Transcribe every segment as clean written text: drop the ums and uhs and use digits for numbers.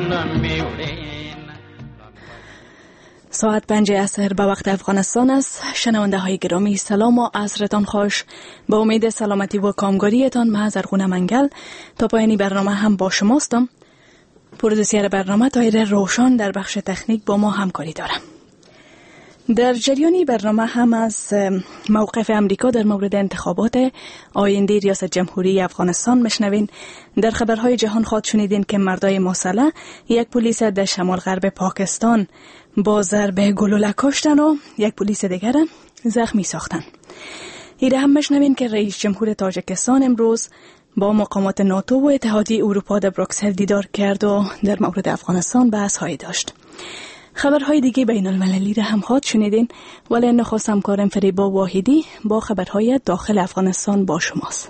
ساعت 5 عصر به وقت افغانستان است. شنونده های گرامی سلام و عصرتان خوش. با امید سلامتی و کامگاریتان من زرغونه منگل تا پایانی برنامه هم با شماستم. پرودوسر برنامه طاهر روشن در بخش تکنیک با ما همکاری دارم. در جریان برنامه هم از موقف امریکا در مورد انتخابات آینده ریاست جمهوری افغانستان میشنوین. در خبرهای جهان خواهد شنیدین که مردای مسلح یک پلیس در شمال غرب پاکستان با ضربه گلوله کشتن و یک پلیس دیگر زخمی ساختن. ایره هم میشنوین که رئیس جمهور تاجیکستان امروز با مقامات ناتو و اتحادیه اروپا در بروکسل دیدار کرد و در مورد افغانستان بحث‌هایی داشت. خبرهای دیگه بین المللی را هم خواهد شنیدین، ولی نخست همکارم فریبا واحدی با خبرهای داخل افغانستان با شماست.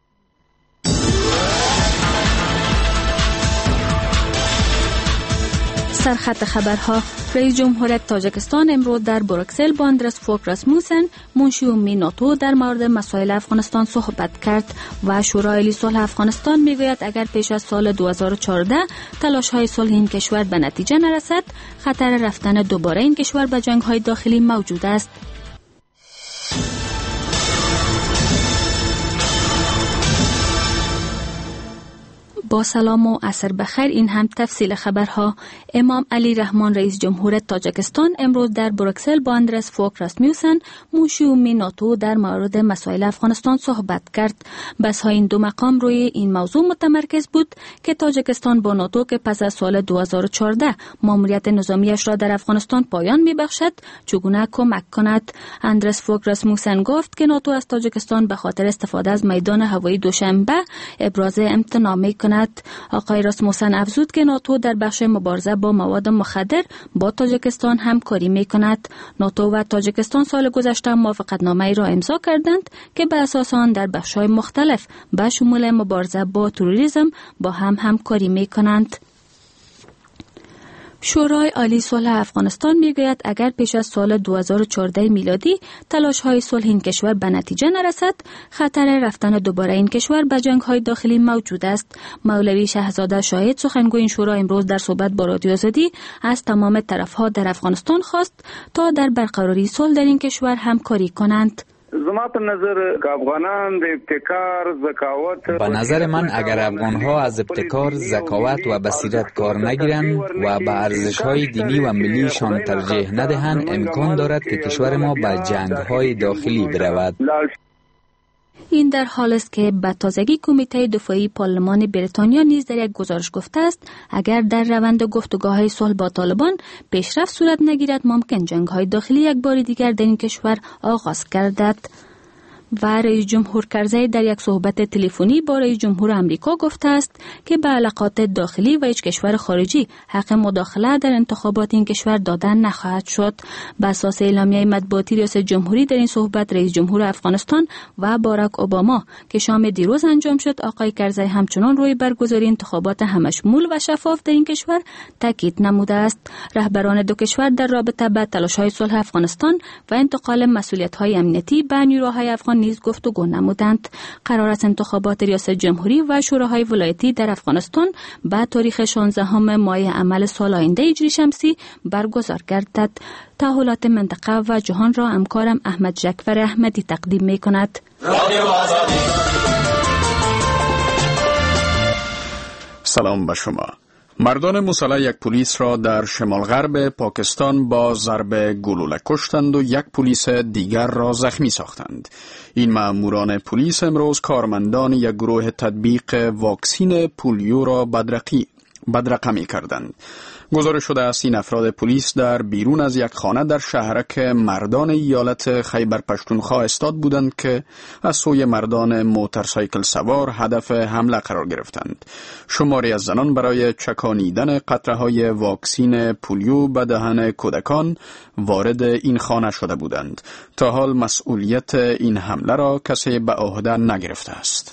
سرخط خبرها: رئیس جمهور تاجیکستان امروز در بروکسل با اندرس فوک راسموسن منشی عمومی ناتو در مورد مسائل افغانستان صحبت کرد و شورای عالی صلح افغانستان میگوید اگر پیش از سال 2014 تلاش‌های صلح این کشور به نتیجه نرسد، خطر رفتن دوباره این کشور به جنگ‌های داخلی موجود است. با سلام و عصر بخیر. این هم تفصیل خبرها. امام علی رحمان رئیس جمهور تاجیکستان امروز در بروکسل با اندرس فوک راسموسن منشی عمومی ناتو در مورد مسائل افغانستان صحبت کرد. بحث‌های این دو مقام روی این موضوع متمرکز بود که تاجیکستان با ناتو که پس از سال 2014 ماموریت نظامیش را در افغانستان پایان می‌بخشد چگونه کمک کند. اندرس فوک راسموسن گفت که ناتو از تاجیکستان به خاطر استفاده از میدان هوایی دوشنبه ابراز امتناع می‌کند. آقای راسموسن افزود که ناتو در بخش مبارزه با مواد مخدر با تاجیکستان همکاری می‌کند. ناتو و تاجیکستان سال گذشته موافقتنامه‌ای را امضا کردند که به اساس آن در بخش‌های مختلف به شمول مبارزه با تروریسم با هم همکاری می‌کنند. شورای عالی صلح افغانستان میگوید اگر پیش از سال 2014 میلادی تلاش‌های صلح این کشور به نتیجه نرسد، خطر رفتن دوباره این کشور به جنگ‌های داخلی موجود است. مولوی شهزاده شاهد سخنگوی این شورا امروز در صحبت با رادیو آزادی از تمام طرف‌ها در افغانستان خواست تا در برقراری صلح در این کشور همکاری کنند. به نظر من اگر افغان‌ها از ابتکار، ذکاوت و بصیرت کار نگیرند و به ارزش‌های دینی و ملیشان ترجیح ندهند، امکان دارد که کشور ما به جنگ‌های داخلی برود. این در حال است که به تازگی کمیته دفاعی پارلمان بریتانیا نیز در یک گزارش گفته است اگر در روند گفتگوهای صلح با طالبان پیشرفت صورت نگیرد ممکن جنگ‌های داخلی یک بار دیگر در این کشور آغاز گردد. و رئیس جمهور کرزی در یک صحبت تلفنی با رئیس جمهور آمریکا گفته است که به علاقات داخلی و هیچ کشور خارجی حق مداخله در انتخابات این کشور دادن نخواهد شد. بر اساس اعلامیه مطبوعاتی ریاست جمهوری در این صحبت رئیس جمهور افغانستان و باراک اوباما که شام دیروز انجام شد، آقای کرزی همچنان روی برگزاری انتخابات همشمول و شفاف در این کشور تاکید نموده است. رهبران دو کشور در رابطه با تلاش‌های صلح افغانستان و انتقال مسئولیت‌های امنیتی به نیروهای افغان نیز گفتگو نمودند. قرار است انتخابات ریاست جمهوری و شوراهای ولایتی در افغانستان به تاریخ 16 ماه عمل سال آینده هجری شمسی برگزار گردد. تحولات منطقه و جهان را همکارم احمد جعفر احمدی تقدیم می کند. سلام به شما. مردان مسلح یک پلیس را در شمال غرب پاکستان با ضربه گلوله کشتند و یک پلیس دیگر را زخمی ساختند. این ماموران پلیس امروز کارمندان یک گروه تطبیق واکسین پولیو را بدرقمی کردند. گزارش شده است این افراد پلیس در بیرون از یک خانه در شهرک مردان ایالت خیبر پشتونخوا استاد بودند که از سوی مردان موتورسایکل سوار هدف حمله قرار گرفتند. شماری از زنان برای چکانیدن قطره‌های واکسین پولیو به دهن کودکان وارد این خانه شده بودند. تا حال مسئولیت این حمله را کسی به عهده نگرفته است.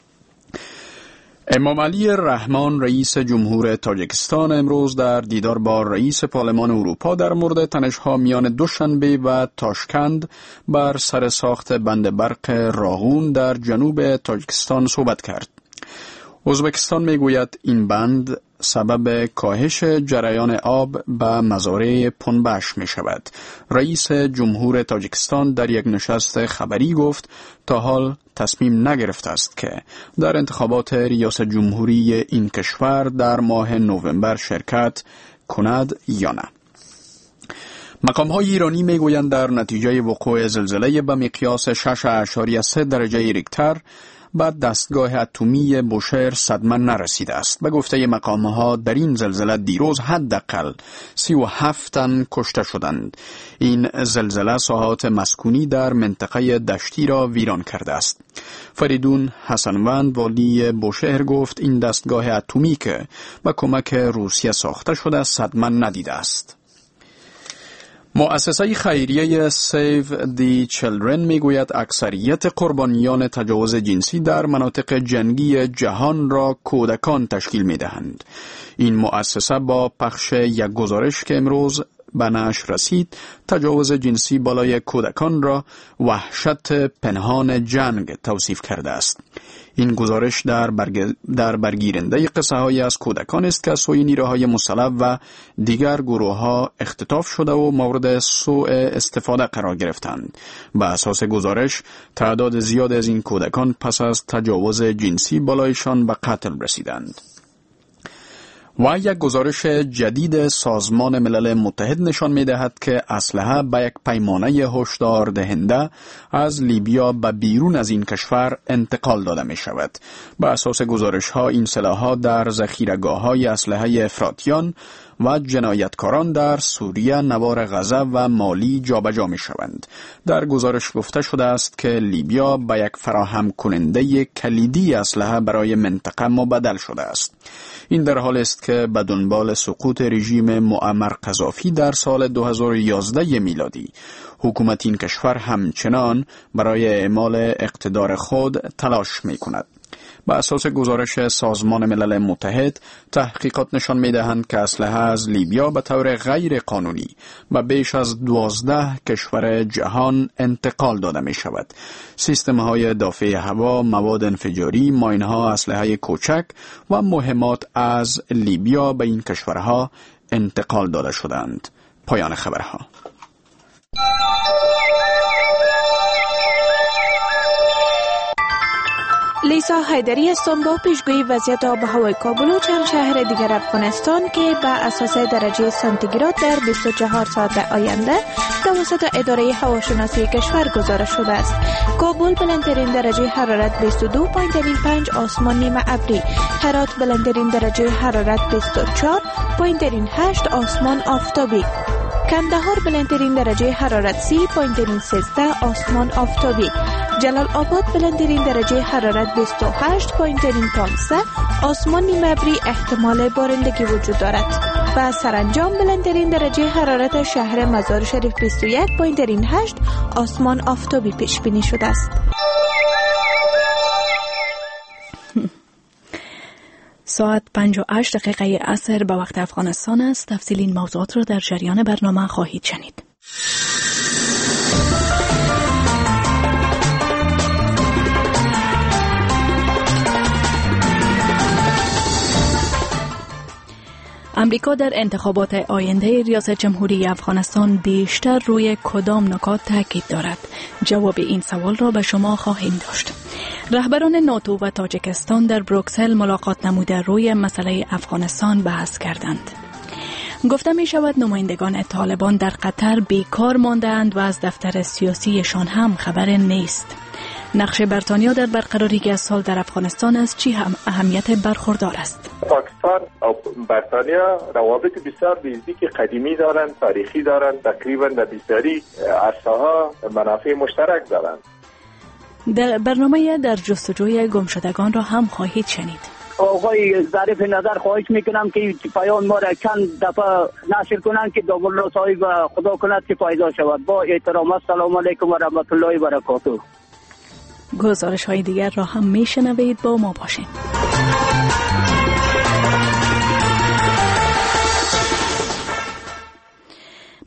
امام علی رحمان رئیس جمهور تاجیکستان امروز در دیدار با رئیس پارلمان اروپا در مورد تنش‌ها میان دوشنبه و تاشکند بر سر ساخت بند برق راغون در جنوب تاجیکستان صحبت کرد. ازبکستان میگوید این بند سبب کاهش جریان آب به مزارع پنبش می شود. رئیس جمهور تاجیکستان در یک نشست خبری گفت تا حال تصمیم نگرفته است که در انتخابات ریاست جمهوری این کشور در ماه نوامبر شرکت کند یا نه. مقام‌های ایرانی میگویند در نتیجه وقوع زلزله به مقیاس 6.3 درجه ریکتر به دستگاه اتمی بوشهر صدمه نرسیده است. به گفته مقام‌ها در این زلزله دیروز حداقل 37 تن کشته شدند. این زلزله ساحات مسکونی در منطقه دشتی را ویران کرده است. فریدون حسنوند والی بوشهر گفت این دستگاه اتمی که با کمک روسیه ساخته شده صدمه ندیده است. مؤسسه خیریه Save the Children میگوید اکثریت قربانیان تجاوز جنسی در مناطق جنگی جهان را کودکان تشکیل میدهند. این مؤسسه با پخش یک گزارش که امروز به نشر رسید تجاوز جنسی بالای کودکان را وحشت پنهان جنگ توصیف کرده است. این گزارش در برگیرنده قصه های از کودکان است که سوی نیروهای مسلح و دیگر گروه ها اختطاف شده و مورد سوء استفاده قرار گرفتند. به اساس گزارش تعداد زیاد از این کودکان پس از تجاوز جنسی بالایشان به قتل رسیدند. و یک گزارش جدید سازمان ملل متحد نشان می‌دهد که اسلحه به یک پیمانه هشدار دهنده از لیبیا به بیرون از این کشور انتقال داده می شود. به اساس گزارش ها این سلاح‌ها در ذخیره‌گاه‌های اسلحه افراطیان و جنایتکاران در سوریه، نوار غزه و مالی جابجا می شوند. در گزارش گفته شده است که لیبیا به یک فراهم کننده کلیدی اسلحه برای منطقه مبدل شده است. این در حال است که به دنبال سقوط رژیم معمر قذافی در سال 2011 میلادی حکومت این کشور همچنان برای اعمال اقتدار خود تلاش می کند. به اساس گزارش سازمان ملل متحد تحقیقات نشان می دهند که اسلحه از لیبیا به طور غیر قانونی به بیش از 12 کشور جهان انتقال داده می شود. سیستم های دافع هوا، مواد انفجاری، ماین ها، اسلحه کوچک و مهمات از لیبیا به این کشورها انتقال داده شدند. پایان خبرها. لیسا حیدری هستم با پیشگویی وضعیت آب و هوای کابل و چند شهر دیگر افغانستان که به اساس درجه سانتیگراد در 24 ساعت آینده توسط اداره هواشناسی کشور گزارش شده است. کابل بلندترین درجه حرارت 22.5، آسمان نیمه ابری. هرات بلندترین درجه حرارت 24.8، آسمان آفتابی. کندهار بلندترین درجه حرارت 30.13، آسمان آفتابی. جلال آباد بلندترین درجه حرارت 28.15، آسمان نیمه ابری، احتمال بارندگی وجود دارد. و سرانجام بلندترین درجه حرارت شهر مزار شریف 21.8، آسمان آفتابی پیش بینی شده است. ساعت 58 دقیقه عصر به وقت افغانستان است. تفصیل این موضوعات را در جریان برنامه خواهید شنید. امریکا در انتخابات آینده ریاست جمهوری افغانستان بیشتر روی کدام نکات تاکید دارد؟ جواب این سوال را به شما خواهیم داشت. رهبران ناتو و تاجیکستان در بروکسل ملاقات نموده روی مسئله افغانستان بحث کردند. گفته می شود نمایندگان طالبان در قطر بیکار مانده‌اند و از دفتر سیاسیشان هم خبر نیست. نقش بریتانیا در برقراری گازسال در افغانستان از چی اهمیت برخوردار است؟ پاکستان و بریتانیا روابط بسیار نزدیک قدیمی دارند، تاریخی دارند، تقریبا در بسیاری عرصه‌ها منافع مشترک دارند. در برنامه در جستجوی گمشدگان را هم خواهید شنید. آقای ظریف نظر خواهش میکنم که پیام ما را چند دفعه نشر کنند که دابالله صاحب خدا کند که فایده شود. با احترام، السلام علیکم و رحمت الله و برکاته. گزارش های دیگر را هم میشنوید، با ما باشید.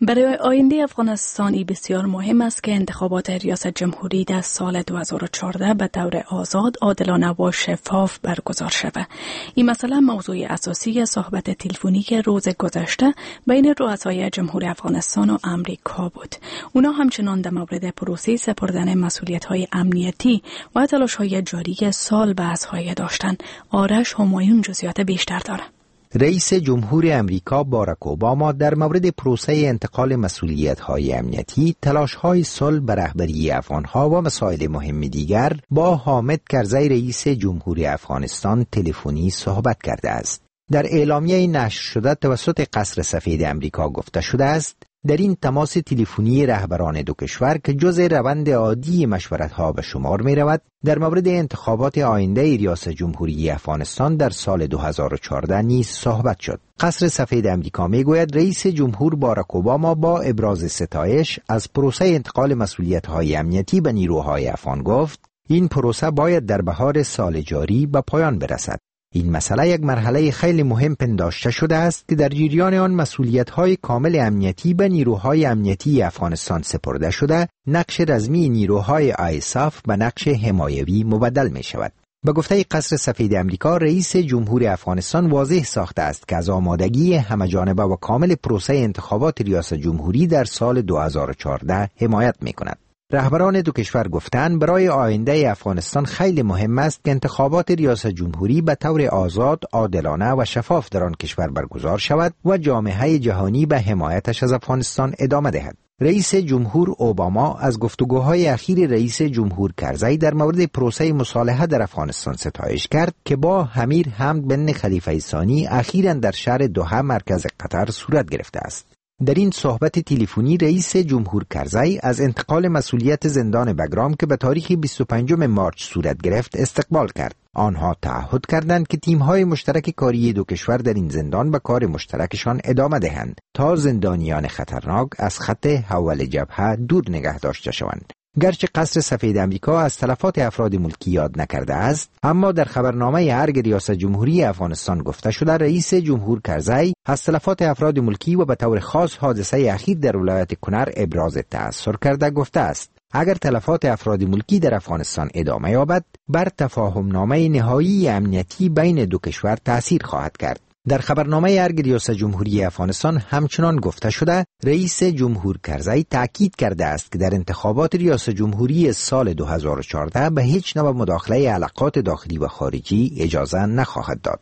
برای آینده افغانستانی بسیار مهم است که انتخابات ریاست جمهوری در سال 2014 به طور آزاد، عادلانه و شفاف برگزار شود. این مسئله موضوع اساسی صحبت تلفنی که روز گذشته بین رؤسای جمهور افغانستان و امریکا بود. اونا همچنان در مورد پروسه سپردن مسئولیت‌های امنیتی و تلاش‌های جاری سال بحث‌های داشتند. آرش همایون جزئیات بیشتر داره. رئیس جمهور امریکا باراک اوباما در مورد پروسه انتقال مسئولیت‌های امنیتی، تلاش‌های صلح به رهبری افغان‌ها و مسائل مهم دیگر با حامد کرزی رئیس جمهور افغانستان تلفنی صحبت کرده است. در اعلامیه نشر شده توسط قصر سفید امریکا گفته شده است در این تماس تلفنی رهبران دو کشور که جزء روند عادی مشورت‌ها به شمار می‌رود، در مورد انتخابات آینده ریاست جمهوری افغانستان در سال 2014 نیز صحبت شد. قصر سفید امریکا می‌گوید رئیس جمهور باراک اوباما با ابراز ستایش از پروسه انتقال مسئولیت‌های امنیتی به نیروهای افغان گفت این پروسه باید در بهار سال جاری به پایان برسد. این مسئله یک مرحله خیلی مهم پنداشته شده است که در جریان آن مسئولیت‌های کامل امنیتی به نیروهای امنیتی افغانستان سپرده شده، نقش رزمی نیروهای آیساف به نقش حمایوی مبدل می شود. به گفته قصر سفید امریکا، رئیس جمهور افغانستان واضح ساخته است که از آمادگی همه‌جانبه و کامل پروسه انتخابات ریاست جمهوری در سال 2014 حمایت می کند. رهبران دو کشور گفتند برای آینده افغانستان خیلی مهم است که انتخابات ریاست جمهوری به طور آزاد، عادلانه و شفاف در آن کشور برگزار شود و جامعه جهانی به حمایتش از افغانستان ادامه دهد. رئیس جمهور اوباما از گفتگوهای اخیر رئیس جمهور کرزی در مورد پروسه مصالحه در افغانستان ستایش کرد که با امیر حمد بن خلیفه ثانی اخیراً در شهر دوحه مرکز قطر صورت گرفته است. در این صحبت تلفنی رئیس جمهور کرزی از انتقال مسئولیت زندان بگرام که به تاریخ 25 مارچ صورت گرفت استقبال کرد. آنها تعهد کردند که تیم‌های مشترک کاری دو کشور در این زندان به کار مشترکشان ادامه دهند تا زندانیان خطرناک از خط حول جبهه دور نگه داشته شوند. گرچه قصر سفید امریکا از تلفات افراد ملکی یاد نکرده است، اما در خبرنامه ارگ ریاست جمهوری افغانستان گفته شده رئیس جمهور کرزی از تلفات افراد ملکی و به طور خاص حادثه اخیر در ولایت کنر ابراز تأثر کرده گفته است اگر تلفات افراد ملکی در افغانستان ادامه یابد بر تفاهم نامه نهایی امنیتی بین دو کشور تأثیر خواهد کرد. در خبرنامه ارگ ریاست جمهوری افغانستان همچنان گفته شده رئیس جمهور کرزی تاکید کرده است که در انتخابات ریاست جمهوری سال 2014 به هیچ نوع مداخله علاقات داخلی و خارجی اجازه نخواهد داد.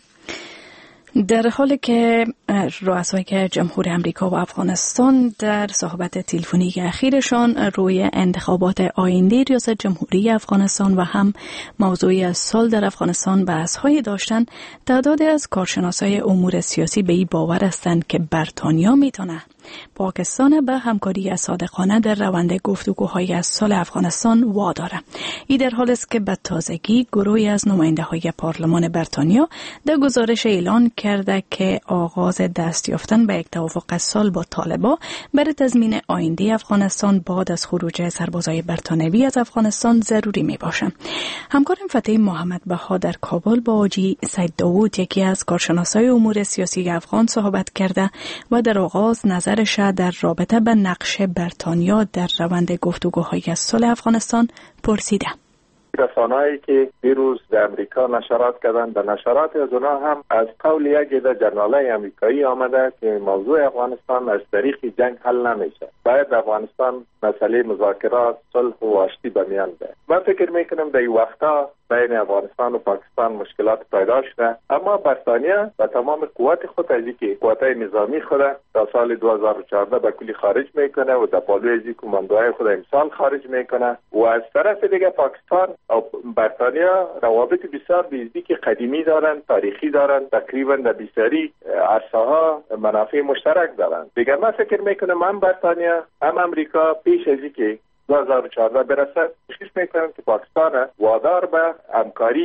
در حالی که رؤسای جمهور امریکا و افغانستان در صحبت تلفنی اخیرشان روی انتخابات آینده ریاست جمهوری افغانستان و هم موضوع صلح در افغانستان بحث‌های داشتند، تعدادی از کارشناسای امور سیاسی به این باور هستند که بریتانیا میتونه پاکستان به همکاری صادقانه در روند گفتگوهای از صلح افغانستان واداره. این در حالی است که به تازگی گروهی از نماینده‌های پارلمان بریتانیا در گزارش اعلان کرده که آغاز دست یافتن به یک توافق صلح با طالبان برای تضمین آینده افغانستان بعد از خروج سربازای بریتانیایی از افغانستان ضروری می باشه. همکارم فتح محمد بها در کابل با حاجی سید داوود یکی از کارشناسای امور سیاسی افغان صحبت کرده و در آغاز نظرش در رابطه به نقش بریتانیا در روند گفتگوهای صلح افغانستان پرسیده. رسانه‌ای که دیروز در امریکا نشرات کردن، در نشرات از اونها هم از قول یک عده ژورنال‌های امریکایی آمده که موضوع افغانستان از طریق جنگ حل نمیشه. باید افغانستان مسئله مذاکرات، صلح و آشتی به میان بیاید. من فکر میکنم در این وقتا بین افغانستان و پاکستان مشکلات پیدا شده، اما بریتانیا با تمام قوت خود از اینکه قوت‌های نظامی خود تا سال 2014 به کلی خارج میکنه و در پالوی از کماندوهای خود امسال خارج میکنه و از طرف دیگه پاکستان و بریتانیا روابط بسیار نزدیک قدیمی دارن، تاریخی دارن، تقریبا در بسیاری عرصه‌ها منافع مشترک دارن. دیگه من فکر میکنم هم بریتانیا هم امریکا پیش از اینکه 2014 برسد کوشش میکنن که پاکستان وادار به همکاری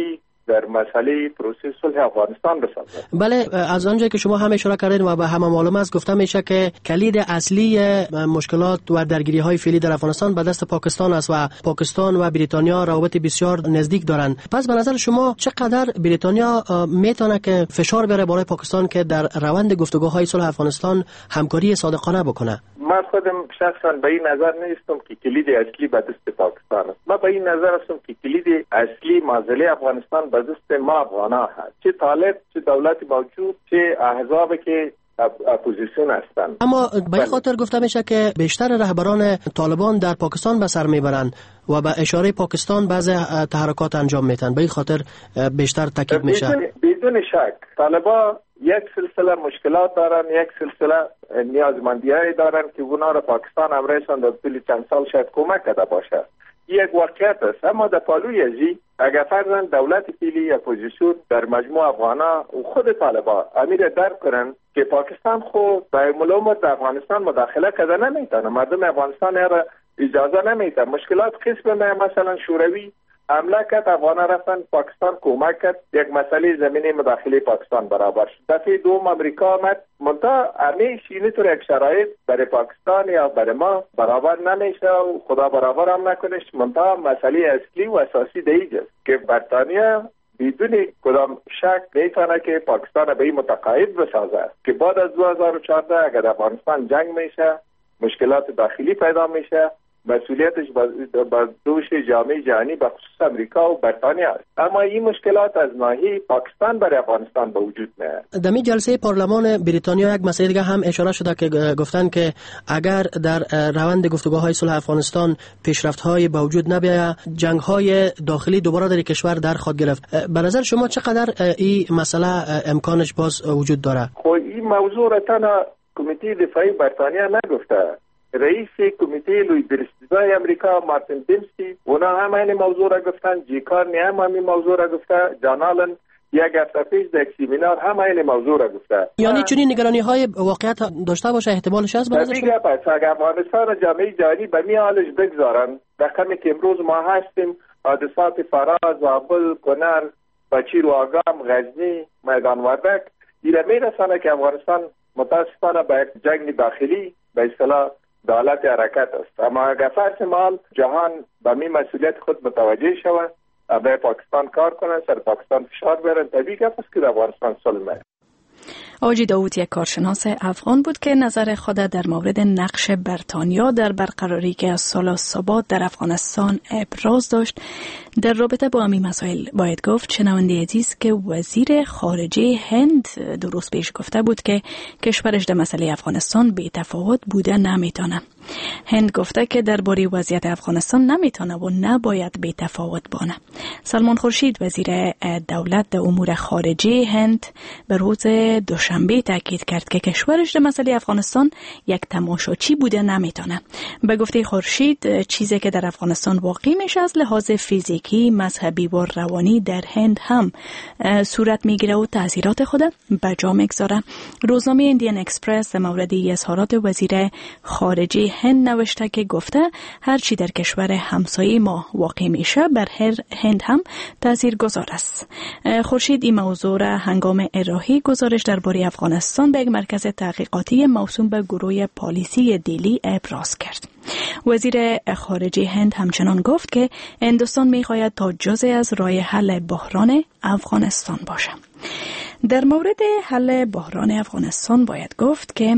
در مسئله پروسه صلح افغانستان بسازد. بله، از آنجایی که شما هم اشاره کردید و به همه معلوم است، گفته میشه که کلید اصلی مشکلات و درگیری های فعلی در افغانستان به دست پاکستان است و پاکستان و بریتانیا روابط بسیار نزدیک دارند. پس به نظر شما چقدر بریتانیا میتونه که فشار بیاره برای پاکستان که در روند گفتگوهای صلح افغانستان همکاری صادقانه بکنه؟ من خودم شخصا به این نظر نیستم که کلید اصلی به دست پاکستان است. من به این نظر هستم که کلید اصلی معضله افغانستان به دست ما افغانا هست، چه طالب، چه دولت موجود، چه احزاب که اپوزیسیون هستند. اما به این خاطر گفته میشه که بیشتر رهبران طالبان در پاکستان به سر میبرند و به اشاره پاکستان بعضی تحرکات انجام میدن، به این خاطر بیشتر تاکید میشه. بدون شک طالبان یک سلسله مشکلات دارن، یک سلسله نیازمندی‌های دارن که اونا را پاکستان امریکان در طول چند سال شاید کمک کرده باشه. یک واقعیت است. اما در پالوی ازی اگر فرضاً دولت فعلی اپوزیسیون در مجموع افغانا و خود طالبان امیر درک کنن که پاکستان خود به ملامت افغانستان مداخله کرده نمیتونه، مردم افغانستان را اجازه نمیده. مشکلات قسم مثلا شوروی حمله کرد، افغان رفتن پاکستان کمک کرد، یک مسئله زمینی مداخله پاکستان برابر شد. دفعه دوم امریکا آمد، منتها همیشه اینطور یک شرایط برای پاکستان یا برای ما برابر نمیشه و خدا برابر هم نکنه. منتها مسئله اصلی و اساسی دیگه است که بریتانیا بدون کدام شک میتونه که پاکستان به این متقاعد بسازه که بعد از 2014 اگر افغانستان جنگ میشه، مشکلات داخلی پیدا میشه، مسئولیتش با دوش جامعه جهانی به خصوص امریکا و بریتانیا است. اما این مشکلات از ناحیه پاکستان برای افغانستان به وجود میاد. در این جلسه پارلمان بریتانیا یک مسئله دیگه هم اشاره شده که گفتن که اگر در روند گفتگوهای صلح افغانستان پیشرفت‌های به وجود نبیاید، جنگ‌های داخلی دوباره در کشور در خود گرفت. به نظر شما چقدر این مسئله امکانش باز وجود داره؟ خب این موضوع را تنها کمیته دفاعی بریتانیا نگفته. رئیس کمیته لوی برستیزای امریکا مارتین دیمسی اونا هم این موضوع را گفتن، جیکارنی هم این موضوع را گفته، جان آلن یک هفته پیش در سیمینار هم این موضوع را گفته. یعنی چنین نگرانی های واقعیت داشته باشه احتمالش هست؟ دیگه پس اگر افغانستان و جامعه جهانی به می حالش بگذارن، رقمی که امروز ما هستیم، حادثات فراز، زابل، کنر، بچیر و آگام، غزنی، میدان وردک، ایره میرسانه که افغانستان متاسفانه به یک جنگ داخلی به اصطلاح دولت حرکت است. اما اگر فرض مال جهان به می مسئولیت خود متوجه شود، برای پاکستان کار کنن، سر پاکستان فشار بیارن، طبیعی است که افغانستان صلح میشه. آجی داوود یک کارشناس افغان بود که نظر خود در مورد نقش بریتانیا در برقراری که از صلح و ثبات در افغانستان ابراز داشت. در رابطه با همین مسائل باید گفت شنونده عزیز که وزیر خارجه هند دو روز پیش گفته بود که کشورش در مسئله افغانستان بی تفاوت بوده نمیتونه. هند گفته که درباره وضعیت افغانستان نمیتونه و نباید بی تفاوت بانه. سلمان خورشید وزیر دولت در امور خارجه هند به روز دوشنبه تاکید کرد که کشورش در مسئله افغانستان یک تماشاچی بوده نمیتونه. به گفته خورشید چیزی که در افغانستان واقع میشه از لحاظ فیزیکی، مذهبی و روانی در هند هم صورت میگیره و تاثیرات خود به جا میگذاره. روزنامه ایندین اکسپرس در مورد اظهارات وزیر خارجه هند نوشته که گفته هر چی در کشور همسایه ما واقع میشه بر هند هم تاثیرگذار است. خورشید این موضوع را هنگام ارائه گزارش درباره افغانستان به یک مرکز تحقیقاتی موسوم به گروه پالیسی دلی ابراز کرد. وزیر خارجه هند همچنان گفت که هندوستان میخواهد تا جزء از راه حل بحران افغانستان باشه. در مورد حل بحران افغانستان باید گفت که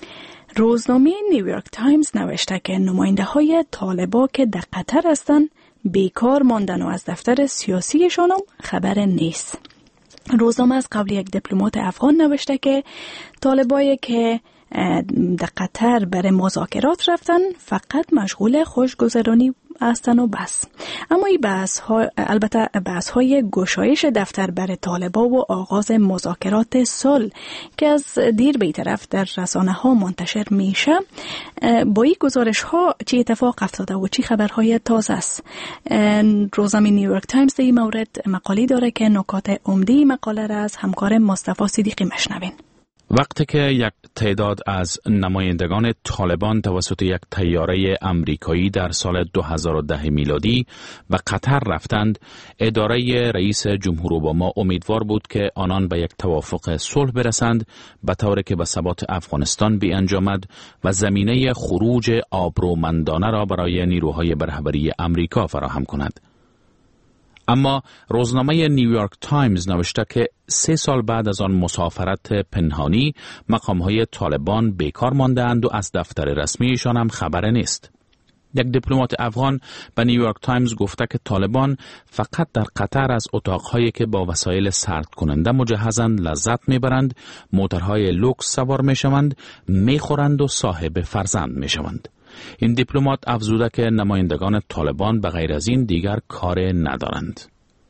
روزنامه نیویورک تایمز نوشته که نماینده های طالبان که در قطر هستند بیکار ماندن و از دفتر سیاسیشان هم خبر نیست. روزنامه از قبل یک دیپلمات افغان نوشته که طالبایی که در قطر برای مذاکرات رفتن فقط مشغول خوشگذرانی هستن و بس. اما این البته بحث های گشایش دفتر برای طالبان و آغاز مذاکرات صلح که از دیر به طرف در رسانه ها منتشر میشه، با این گزارش ها چی اتفاق افتاده و چی خبرهای تازه است. روزنامه نیویورک تایمز در این مورد مقاله داره که نکات عمده مقاله را از همکار مصطفی صدیقی مشنوین. وقتی که یک تعداد از نمایندگان طالبان توسط یک طیاره امریکایی در سال 2010 میلادی به قطر رفتند، اداره رئیس جمهور اوباما امیدوار بود که آنان به یک توافق صلح برسند به طوری که به ثبات افغانستان بیانجامد و زمینه خروج آبرومندانه را برای نیروهای رهبری امریکا فراهم کند. اما روزنامه نیویورک تایمز نوشته که 3 سال بعد از آن مسافرت پنهانی مقام‌های طالبان بیکار مانده‌اند و از دفتر رسمیشان هم خبر نیست. یک دیپلمات افغان به نیویورک تایمز گفته که طالبان فقط در قطر از اتاق‌هایی که با وسایل سرد کننده مجهزند لذت می‌برند، موتورهای لوکس سوار می‌شوند، می‌خورند و صاحب فرزند می‌شوند. این دیپلمات افزوده که نمایندگان طالبان به غیر از این دیگر کار ندارند.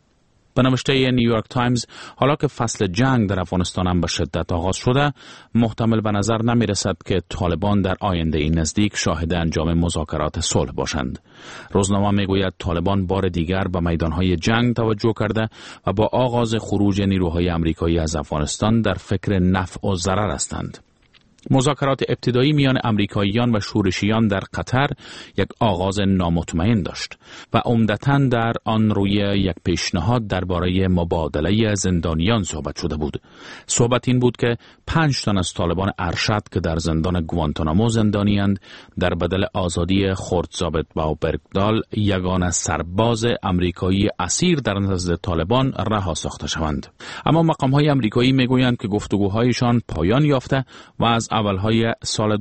به نوشته نیویورک تایمز، حالا که فصل جنگ در افغانستان هم به شدت آغاز شده، محتمل به نظر نمی رسد که طالبان در آینده نزدیک شاهد انجام مذاکرات صلح باشند. روزنامه می گوید طالبان بار دیگر به میدانهای جنگ توجه کرده و با آغاز خروج نیروهای امریکایی از افغانستان در فکر نفع و ضرر هستند. مذاکرات ابتدایی میان امریکاییان و شورشیان در قطر یک آغاز نامطمئن داشت و عمدتاً در آن روی یک پیشنهاد درباره مبادله زندانیان صحبت شده بود. صحبت این بود که 5 تن از طالبان ارشد که در زندان گوانتانامو زندانی‌اند در بدل آزادی خورد ضابط با برگدال، یگانه سرباز امریکایی اسیر در نزد طالبان رها ساخته شوند. اما مقام‌های امریکایی میگویند که گفتگوهایشان پایان یافته و از اولهای سال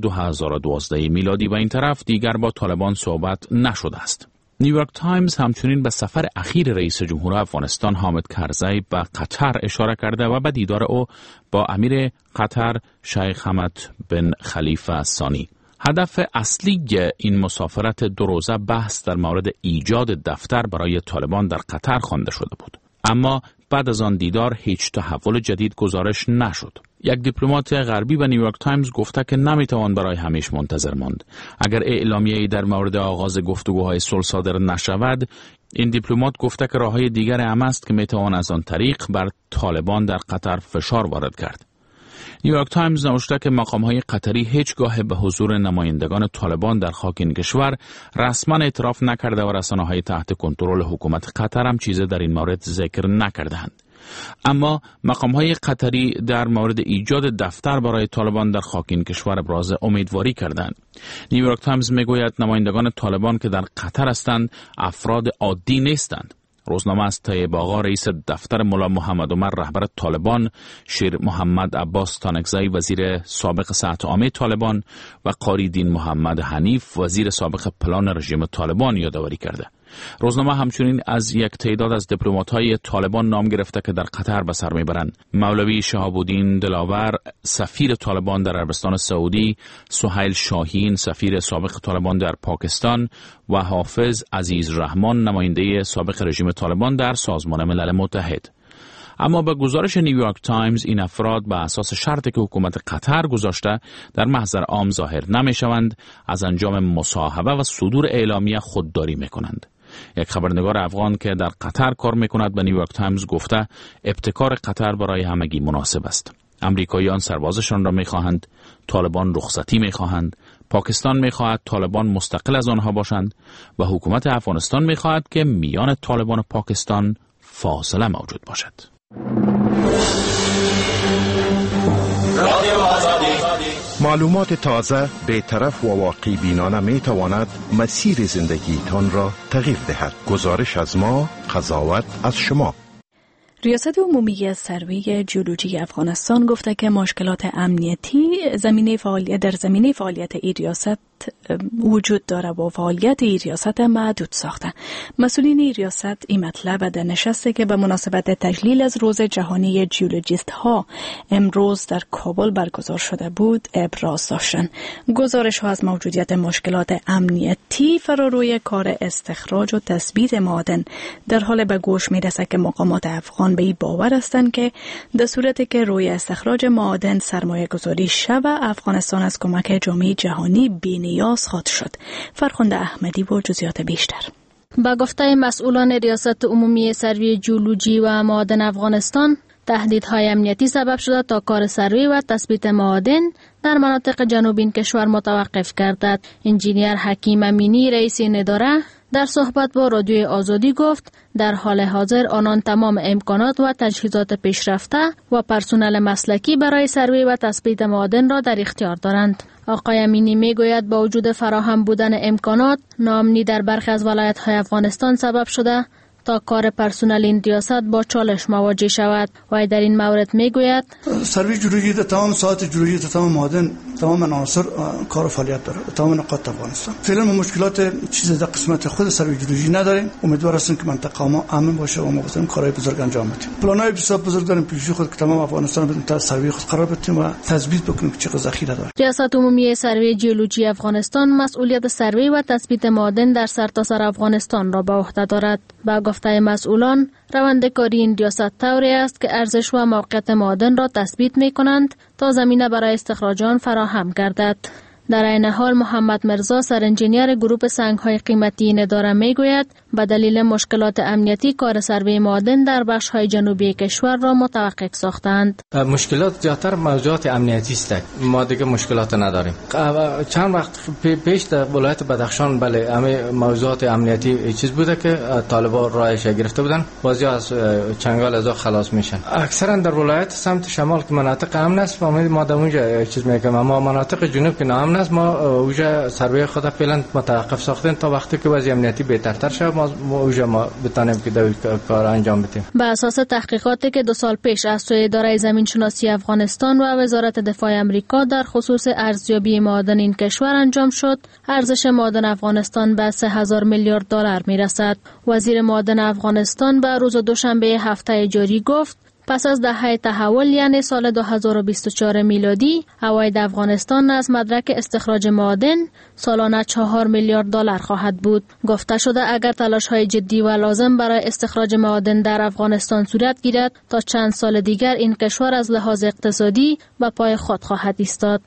2012 میلادی و این طرف دیگر با طالبان صحبت نشده است. نیویورک تایمز همچنین به سفر اخیر رئیس جمهور افغانستان حامد کرزی به قطر اشاره کرده و به دیدار او با امیر قطر شیخ حمد بن خلیفه ثانی. هدف اصلی این مسافرت 2 روزه بحث در مورد ایجاد دفتر برای طالبان در قطر خوانده شده بود. اما بعد از آن دیدار هیچ تحول جدید گزارش نشد. یک دیپلمات غربی به نیویورک تایمز گفته که نمیتوان برای همیشه منتظر ماند. اگر اعلامیه‌ای در مورد آغاز گفتگوهای صلح صادر نشود، این دیپلمات گفته که راه‌های دیگر هم است که میتوان از آن طریق بر طالبان در قطر فشار وارد کرد. نیویورک تایمز نوشته که مقام‌های قطری هیچگاه به حضور نمایندگان طالبان در خاک این کشور رسما اعتراف نکرده و رسانه‌های تحت کنترل حکومت قطر هم چیزی در این مورد ذکر نکردند. اما مقام‌های قطری در مورد ایجاد دفتر برای طالبان در خاک این کشور ابراز امیدواری کردند. نیویورک تایمز میگوید نمایندگان طالبان که در قطر هستند افراد عادی نیستند. روزنامه از طیب آقا رئیس دفتر ملا محمد عمر رهبر طالبان، شیر محمد عباس تانکزی وزیر سابق صحت عامه طالبان و قاری دین محمد حنیف وزیر سابق پلان رژیم طالبان یادآوری کرده. روزنامه همچنین از یک تعداد از دیپلمات‌های طالبان نام گرفته که در قطر به سر میبرند: مولوی شهاب الدین دلاور سفیر طالبان در عربستان سعودی، سهیل شاهین سفیر سابق طالبان در پاکستان و حافظ عزیز رحمان نماینده سابق رژیم طالبان در سازمان ملل متحد. اما به گزارش نیویورک تایمز این افراد به اساس شرطی که حکومت قطر گذاشته در محضر عام ظاهر نمی‌شوند، از انجام مصاحبه و صدور اعلامیه خودداری می‌کنند. یک خبرنگار افغان که در قطر کار می‌کند به نیویورک تایمز گفته ابتکار قطر برای همگی مناسب است. امریکاییان سربازشان را می‌خواهند، طالبان رخصتی می‌خواهند، پاکستان می‌خواهد طالبان مستقل از آنها باشند و حکومت افغانستان می‌خواهد که میان طالبان و پاکستان فاصله موجود باشد. معلومات تازه، بی‌طرف و واقعی بینانه می تواند مسیر زندگیتان را تغییر دهد. گزارش از ما، قضاوت از شما. ریاست عمومی سروی جیولوژی افغانستان گفته که مشکلات امنیتی در زمینه فعالیت این ریاست وجود داره و فعالیت این ریاست محدود ساخته. مسئولین این ریاست این مطلب در نشستی که به مناسبت تجلیل از روز جهانی جیولوژیست ها امروز در کابل برگزار شده بود ابراز داشتند. گزارش ها از موجودیت مشکلات امنیتی فراروی کار استخراج و تثبیت معادن در حال به گوش می رسد که مقامات افغان به این باور هستند که در صورتی که روی استخراج معادن سرمایه گذاری شود، افغانستان از کمک جامعه جهانی بی‌نیاز خواهد شد. فرخنده احمدی با جزئیات بیشتر. با گفته مسئولان ریاست عمومی سروی جیولوژی و معادن افغانستان، تهدیدهای امنیتی سبب شده تا کار سروی و تثبیت معادن در مناطق جنوبی این کشور متوقف گردد. انجینیر حکیم امینی رئیس این اداره در صحبت با رادیوی آزادی گفت در حال حاضر آنان تمام امکانات و تجهیزات پیشرفته و پرسنل مسلکی برای سروی و تثبیت معادن را در اختیار دارند. آقای امینی میگوید با وجود فراهم بودن امکانات، ناامنی در برخی از ولایت‌های افغانستان سبب شده تا کار پرسنل این ریاست با چالش مواجه شود. و در این مورد میگوید سروی جیولوژی در تمام ساعت جیولوژی در تمام معادن تمام عناصر کار و فعالیت داره تمام نقاط افغانستان. فعلا ما مشکلات چیز در قسمت خود سروی جیولوژی نداریم. امیدوار هستیم که منطقه ما امن باشه و ما بتونیم کارهای بزرگ انجام بدیم. پلان‌های بسیار بزرگ داریم پیش خود که تمام افغانستان رو بتونیم سروی خود قرار بدیم و تثبیت بکنیم که چه ذخیره داره. ریاست عمومی سروی جیولوژی افغانستان مسئولیت سروی و تثبیت معادن در سرتاسر افغانستان را به عهده دارد. با گفته مسئولان، روند کاری این ریاست طوری است که ارزش و موقعیت معادن را تثبیت می کنند تا زمینه برای استخراج آن فراهم گردد. در این حال محمد مرزا سرانجینیر گروپ سنگ‌های قیمتی این اداره میگوید به دلیل مشکلات امنیتی کار سروی معادن در بخش‌های جنوبی کشور را متوقف ساختند. مشکلات زیادتر موضوعات امنیتی است. ما دیگه مشکلات نداریم. چند وقت پیش در ولایت بدخشان بله همه موضوعات امنیتی چیز بوده که طالبان رایش گرفته بودن، بازی از چنگال از خلاص میشن. اکثرا در ولایت سمت شمال که مناطق امن است ما در اونجا چیز میگم، اما مناطق جنوب که ناامن است ما اونجا سروی خود فعلا متوقف ساختیم تا وقتی که وضع امنیتی بهترتر شه ما بتانیم که کار انجام بدیم. به اساس تحقیقاتی که 2 سال پیش از سوی اداره زمین شناسی افغانستان و وزارت دفاع آمریکا در خصوص ارزیابی معادن این کشور انجام شد، ارزش معادن افغانستان به 3000 میلیارد دلار میرسد. وزیر معادن افغانستان به روز دوشنبه هفته جاری گفت پس از دهه تحول یعنی سال 2024 میلادی، عواید افغانستان از مدرک استخراج معادن سالانه 4 میلیارد دلار خواهد بود. گفته شده اگر تلاش‌های جدی و لازم برای استخراج معادن در افغانستان صورت گیرد تا چند سال دیگر این کشور از لحاظ اقتصادی به پای خود خواهد ایستاد.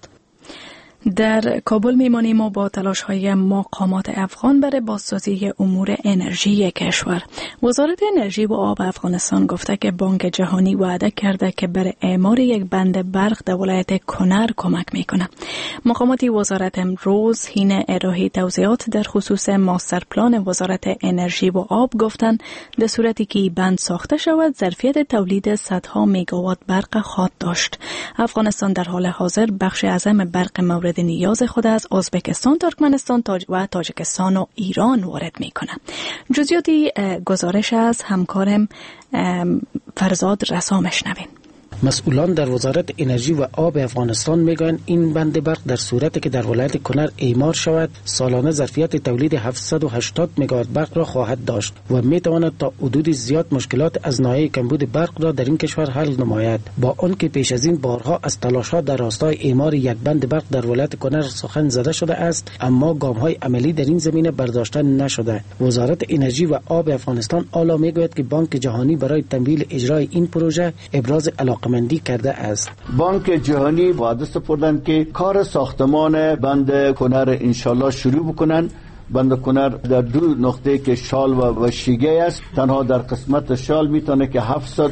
در کابل میمانیم و با تلاش‌های مقامات افغان برای بازسازی امور انرژی کشور. وزارت انرژی و آب افغانستان گفته که بانک جهانی وعده کرده که برای اعمار یک بند برق در ولایت کنر کمک میکنه. مقامات وزارت امروز حین ارائه توضیحات در خصوص ماستر پلان وزارت انرژی و آب گفتند در صورتی که بند ساخته شود ظرفیت تولید صدها میگاوات برق خواهد داشت. افغانستان در حال حاضر بخش اعظم برق مورد نیاز خود از ازبکستان، ترکمنستان و تاجیکستان و ایران وارد میکنه. جزئیاتی گزارش از همکارم فرزاد رسا میشنوین. مسئولان در وزارت انرژی و آب افغانستان میگویند این بند برق در صورتی که در ولایت کنر اعمار شود سالانه ظرفیت تولید 780 مگاوات برق را خواهد داشت و میتواند تا حدود زیاد مشکلات از ناحیه کمبود برق را در این کشور حل نماید. با آنکه پیش از این بارها از تلاش‌ها در راستای اعمار یک بند برق در ولایت کنر سخن زده شده است، اما گام‌های عملی در این زمینه برداشته نشده. وزارت انرژی و آب افغانستان حالا میگوید که بانک جهانی برای تمویل اجرای این پروژه ابراز علاقمندی کرده است. بانک جهانی وعده سپردند که کار ساختمان بند کنر انشالله شروع بکنن. بند کنر در 2 نقطه که شال و شیگه است، تنها در قسمت شال میتونه که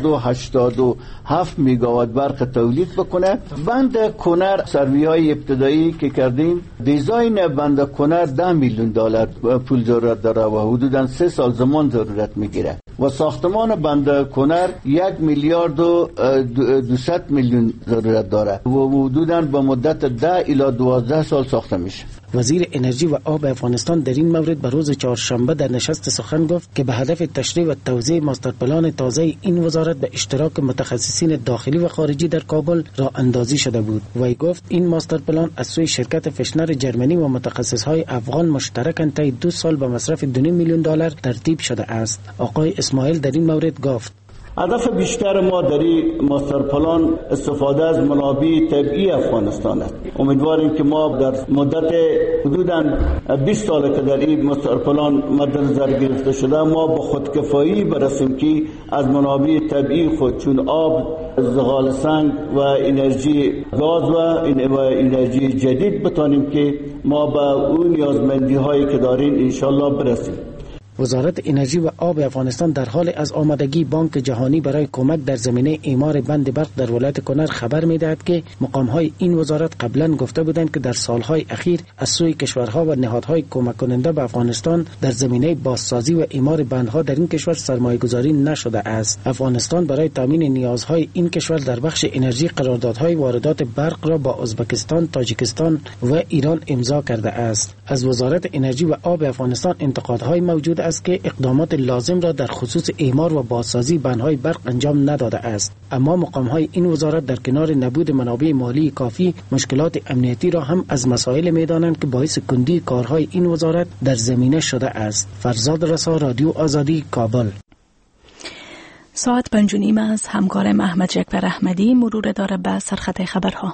787 میگاوات برق تولید بکنه. بند کنر سروی‌های ابتدایی که کردیم، دیزاین بند کنر 10 میلیون دلار پول ضرورت داره و حدوداً 3 سال زمان ضرورت میگیره و ساختمان بند کنر 1 میلیارد و 200 میلیون ضرورت داره و حدوداً به مدت 10 الی 12 سال ساخته میشه. وزیر انرژی و آب افغانستان در این مورد به روز چهارشنبه در نشست سخن گفت که به هدف تشریح و توزیع ماستر پلان تازه این وزارت به اشتراک متخصصین داخلی و خارجی در کابل راه اندازی شده بود. وی گفت این ماستر پلان از سوی شرکت فشنر جرمنی و متخصصهای افغان مشترکاً طی 2 سال به مصرف 2.5 میلیون دلار ترتیب شده است. آقای اسماعیل در این مورد گفت هدف بیشتر ما در این ماستر پلان استفاده از منابع طبیعی افغانستان است. امیدواریم که ما در مدت حدوداً 20 سال که در این ماستر پلان مد نظر گرفته شده ما با خودکفایی برسیم که از منابع طبیعی خود چون آب، زغال سنگ و انرژی گاز و انرژی جدید بتانیم که ما به اون نیازمندی هایی که داریم انشالله برسیم. وزارت انرژی و آب افغانستان در حال از آمادگی بانک جهانی برای کمک در زمینه اعمار بند برق در ولایت کنر خبر می‌دهد که مقام‌های این وزارت قبلا گفته بودند که در سالهای اخیر از سوی کشورها و نهادهای کمک کننده به افغانستان در زمینه بازسازی و اعمار بندها در این کشور سرمایه‌گذاری نشده است. افغانستان برای تامین نیازهای این کشور در بخش انرژی قراردادهای واردات برق را با ازبکستان، تاجیکستان و ایران امضا کرده است. از وزارت انرژی و آب افغانستان انتقادهای موجود است که اقدامات لازم را در خصوص اعمار و بازسازی بندهای برق انجام نداده است. اما مقام‌های این وزارت در کنار نبود منابع مالی کافی، مشکلات امنیتی را هم از مسائل می‌دانند که باعث کندی کارهای این وزارت در زمینه شده است. فرزاد رسا، رادیو آزادی، کابل. ساعت 5:30 از همکارم احمد جکبر احمدی مرور داره به سرخط خبرها.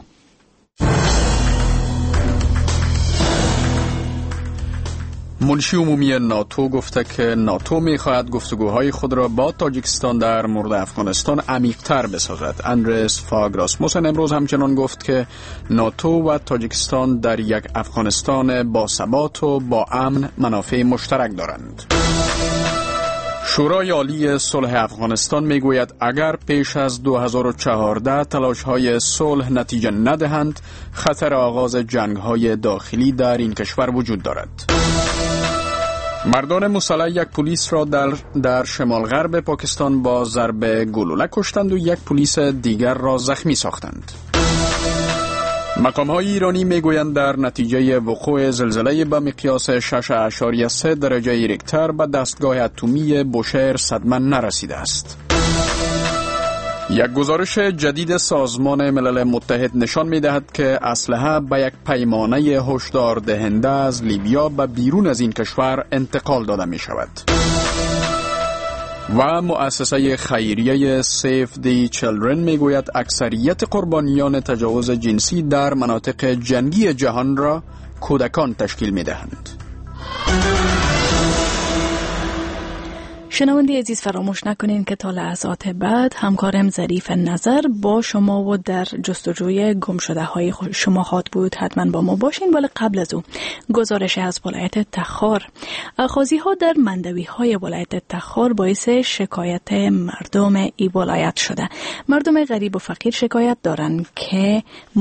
منشی عمومی ناتو گفته که ناتو می‌خواهد گفتگوهای خود را با تاجیکستان در مورد افغانستان عمیق‌تر بسازد. اندرس فاگ راسموسن امروز همچنان گفت که ناتو و تاجیکستان در یک افغانستان با ثبات و با امن منافع مشترک دارند. شورای عالی صلح افغانستان میگوید اگر پیش از 2014 تلاش‌های صلح نتیجه ندهند، خطر آغاز جنگ‌های داخلی در این کشور وجود دارد. مردان مسلح یک پلیس را در شمال غرب پاکستان با ضرب گلوله کشتند و یک پلیس دیگر را زخمی ساختند. مقام‌های ایرانی میگویند در نتیجه وقوع زلزله به مقیاس 6.3 درجه ریکتر به دستگاه اتمی بوشهر صدمه نرسیده است. یک گزارش جدید سازمان ملل متحد نشان می‌دهد که اسلحه به یک پیمانه هشدار دهنده از لیبیا به بیرون از این کشور انتقال داده می‌شود. و مؤسسه خیریه Save the Children میگوید اکثریت قربانیان تجاوز جنسی در مناطق جنگی جهان را کودکان تشکیل می‌دهند. شنونده عزیز فراموش نکنین که تا لحظات بعد همکارم ظریف نظر با شما و در جستجوی گم شده های شما خواهد بود. حتما با ما باشین. ولی قبل از او گزارش از ولایت تخار. اخاذی ها در مندوی های ولایت تخار باعث شکایت مردم ای ولایت شده. مردم غریب و فقیر شکایت دارند که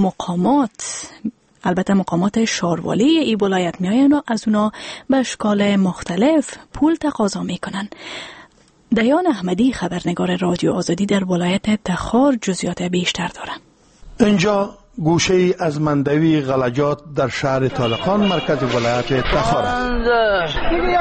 مقامات شاروالی ای ولایت میآیند و از اونا به اشکال مختلف پول تقاضا میکنن. دیان احمدی خبرنگار رادیو آزادی در ولایت تخار جزئیات بیشتر داره. اینجا گوشه ای از مندوی غلجات در شهر طالقان مرکز ولایت تخار است.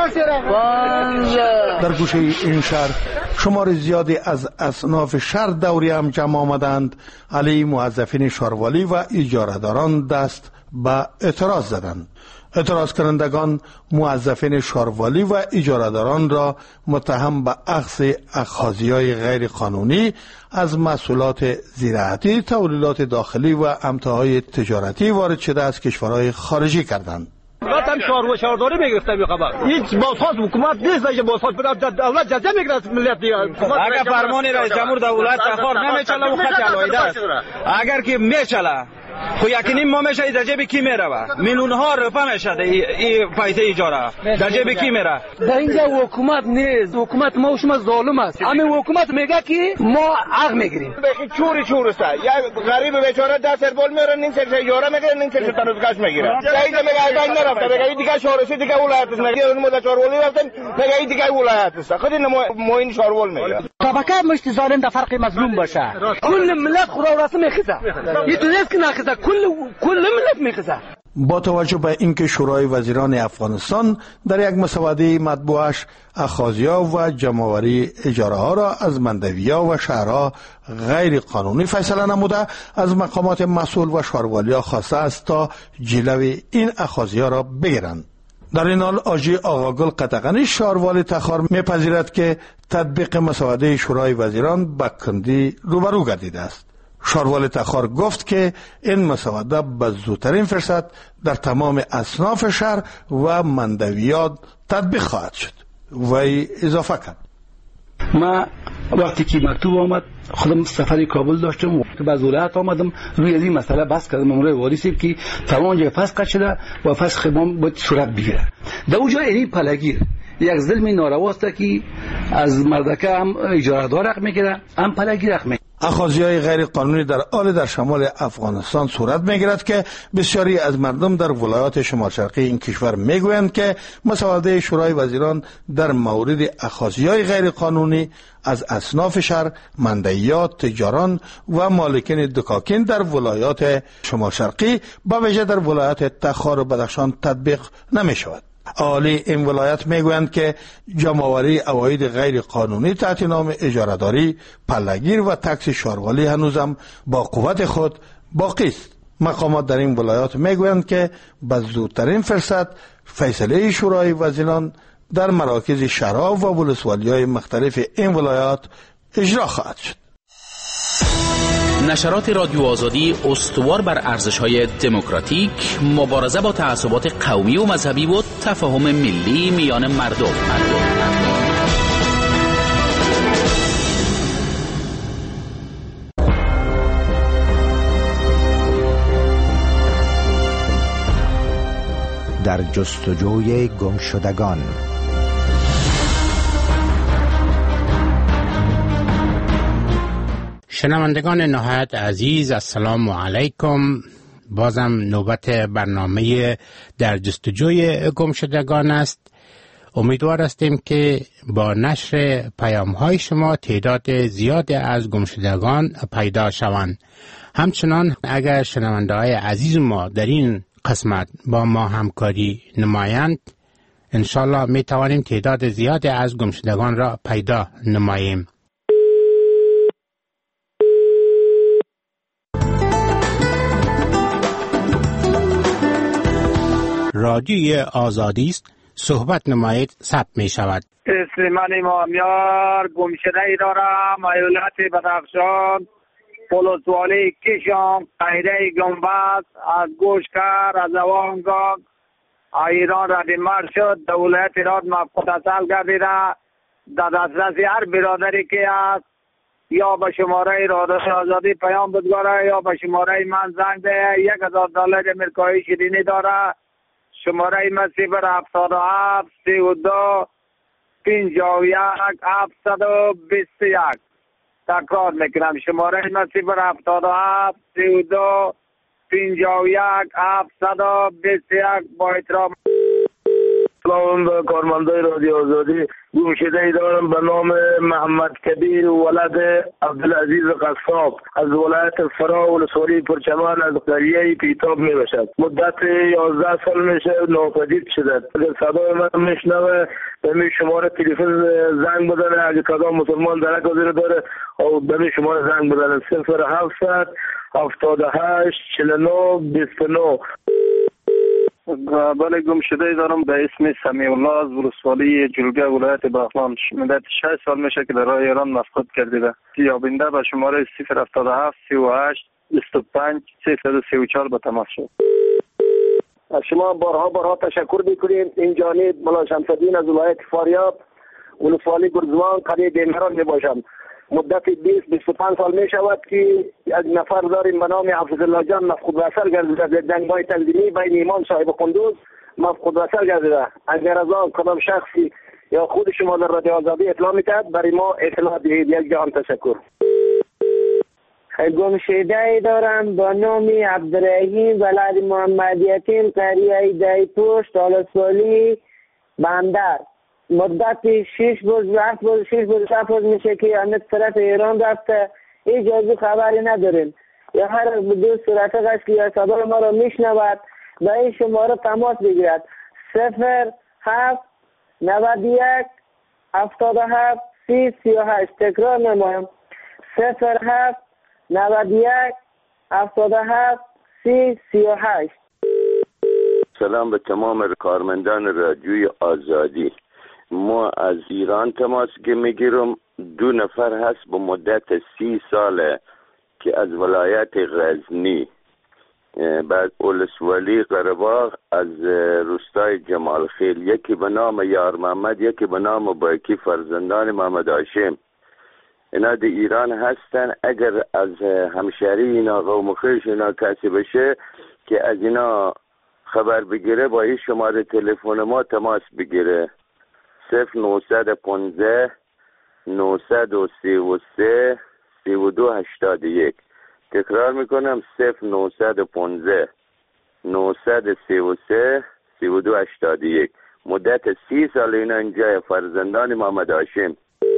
در گوشه این شهر شمار زیادی از اصناف شهر دوری هم جمع آمدند. علی موظفین شاروالی و اجاره‌داران دست به اعتراض زدند. اعتراض کنندگان موظفین شاروالی و اجاره‌داران را متهم به اخذ اخاذی‌های غیر قانونی از محصولات زراعتی، تولیدات داخلی و امتاهای تجارتی وارد شده از کشورهای خارجی کردند. هم شارداری میگرفتم این خبر. هیچ بازخواست حکومت نیست که بازخواست بده. دولت جزیه میگیره از ملت دیگه. اگر فرمان رئیس جمهور دولت تخار نمیچله و خط علایده است. اگر که میچله خو یقینی ما میشه در جیب کی میره؟ میلیون ها روپیه میشه این پیسه اجاره در جیب کی میره؟ در اینجا حکومت نیست. حکومت ما و شما ظالم است. همین حکومت میگه که ما حق میگیریم. بخی چوری است. یا غریب بیچاره در سربال میره، نین سر اجاره میگیره، نین سر تنوزگاش میگیره. جایی میگه ایدان نرفته، میگه این دیگه شهرسی دیگه ولایت است. میگه اون مدت شهروالی رفتن، میگه این دیگه ولایت است. خودی ما این شهروال میگه. طبقه مشت ظالم در فرق مظلوم باشه. کل ملت خدا راست میخزه. این تو نیست که نخزه. کل ملت میخزه. با توجه به اینکه شورای وزیران افغانستان در یک مسوده مطبوعش اخاذی‌ها و جمع‌آوری اجاره‌ها را از مندوی‌ها و شهرها غیر قانونی فیصله نموده، از مقامات مسئول و شاروالی‌ها خواسته است تا جلوی این اخاذی‌ها را بگیرند. در این حال آجی آقاگل قطغنی شاروالی تخار میپذیرد که تطبیق مسوده شورای وزیران به کندی روبرو گردیده است. شاروالی تخار گفت که این مسوده به زودترین فرصت در تمام اصناف شهر و مندویات تطبیق خواهد شد. وی اضافه کرد: ما وقتی که مکتوب آمد خودم سفری کابل داشتم و به ولایت آمدم، روی از این مسئله بحث کردم. امروز والی سیب که تمام جای فسخ شده و فسخ ما باید صورت بگیره. در اونجا این پلگیر یک ظلم نارواست که از مردکه هم اجاره‌دار حق میگیره هم پلگی حق میگیره. اخاذی‌های غیر قانونی در شمال افغانستان صورت می‌گیرد که بسیاری از مردم در ولایات شمال شرقی این کشور میگویند که مسوده شورای وزیران در مورد اخاذی‌های غیر قانونی از اصناف شهر، مندهیات، تجاران و مالکین دکاکین در ولایات شمال شرقی به ویژه در ولایات تخار و بدخشان تطبیق نمی‌شود. اهالی این ولایت میگویند که جمع‌آوری عواید غیر قانونی تحت نام اجاره‌داری، پله‌گیر و تاکسی شاروالی هنوزم با قوت خود باقی است. مقامات در این ولایات میگویند که به زودترین فرصت فیصله شورای وزیران در مراکز شهرها و ولسوالی‌های مختلف این ولایات اجرا خواهد شد. نشرات رادیو آزادی استوار بر ارزش‌های دموکراتیک، مبارزه با تعصبات قومی و مذهبی و تفاهم ملی میان مردم. در جستجوی گمشدگان. شنوندگان نهایت عزیز، السلام علیکم. بازم نوبت برنامه در جستجوی گمشدگان است. امیدوار هستیم که با نشر پیام‌های شما تعداد زیاد از گمشدگان پیدا شوند. همچنان اگر شنونده‌های عزیز ما در این قسمت با ما همکاری نمایند، انشالله می توانیم تعداد زیاد از گمشدگان را پیدا نماییم. رادیوی آزادی است، صحبت نمایید ثبت می شود. اسم من امامیار، گمشده ای دارم، ایالت بدخشان، ولسوالی کشم، قیره گنبد، از گوشکر، از اوانگان ایران ردیمر شد. دولت ایران مفقود گردیده. در دسترس هر برادری که است یا به شماره رادیوی آزادی پیام بدگاره یا به شماره من زنگ ده. $1000 امریکایی شیرینی داره. شماره من 077 32 51 721. تکرار میکنم، شماره من 077 32 51 721. با احترام. سلام به کارمندای رادیو آزادی. گمشده ای دارم به نام محمد کبیر ولد عبدالعزیز قصاب از ولایت فرا ولسوالی پرچمان از قریه پیتاب می باشد. مدت 11 سال میشه ناپدید شده. اگر صدای من میشنوه به می شماره تلفن زنگ بزنه، اگر کدام مسلمان درک وزیر داره او به می شماره زنگ بزنه 0700 78 49 29. بله، گمشده ای دارم به اسم سمیع الله از ولسوالی جلگه ولایت بغلان. مدت 6 سال میشه که در راه ایران مفقود گردیده. یابنده به شماره 077 38 25 334 به تماس شد. از شما بارها تشکر میکنیم. این جانب ملا شمس‌الدین از ولایت فاریاب ولسوالی گرزوان قریه دیمران میباشم. مدت 20-25 سال می شود که از نفر داریم به نام حافظ الله جان مفقود وصل گردیده. در جنگ‌های تنظیمی بین ایمان صاحب قندوز مفقود وصل گردیده. اگر از آن کدام شخصی یا خود شما در رادیو آزادی اطلاع میدهد برای ما اطلاع دهید. یک جهان تشکر. گمشده ای دارم با نام عبدالرحیم ولد محمد یتیم قریه دی پشت ولسوالی بندر. مدت 6 روز 7 روز میشه که همه طرف ایران رفته. اجازه خبری نداریم. یا هر دو صورت است که یا صدا ما را میشنود به این شماره تماس بگیرد. 07 91 77 30 38. تکرار نمایم 07 91 77 30 38. سلام به تمام کارمندان رادیوی آزادی. ما از ایران تماس میگیرم. 2 نفر هست به مدت 30 ساله که از ولایت غزنی بعد ولسوالی قره‌باغ از روستای جمال خیل، یکی به نام یار محمد، یکی به نام باکی فرزندان محمد هاشم، اینا در ایران هستن. اگر از همشهری اینا قوم خویش اینا کسی بشه که از اینا خبر بگیره با این شماره تلفن ما تماس بگیره 0915 933 3281. تکرار میکنم 0915 933 3281. مدت 30 سال اینا اینجا فرزندان محمد هاشم.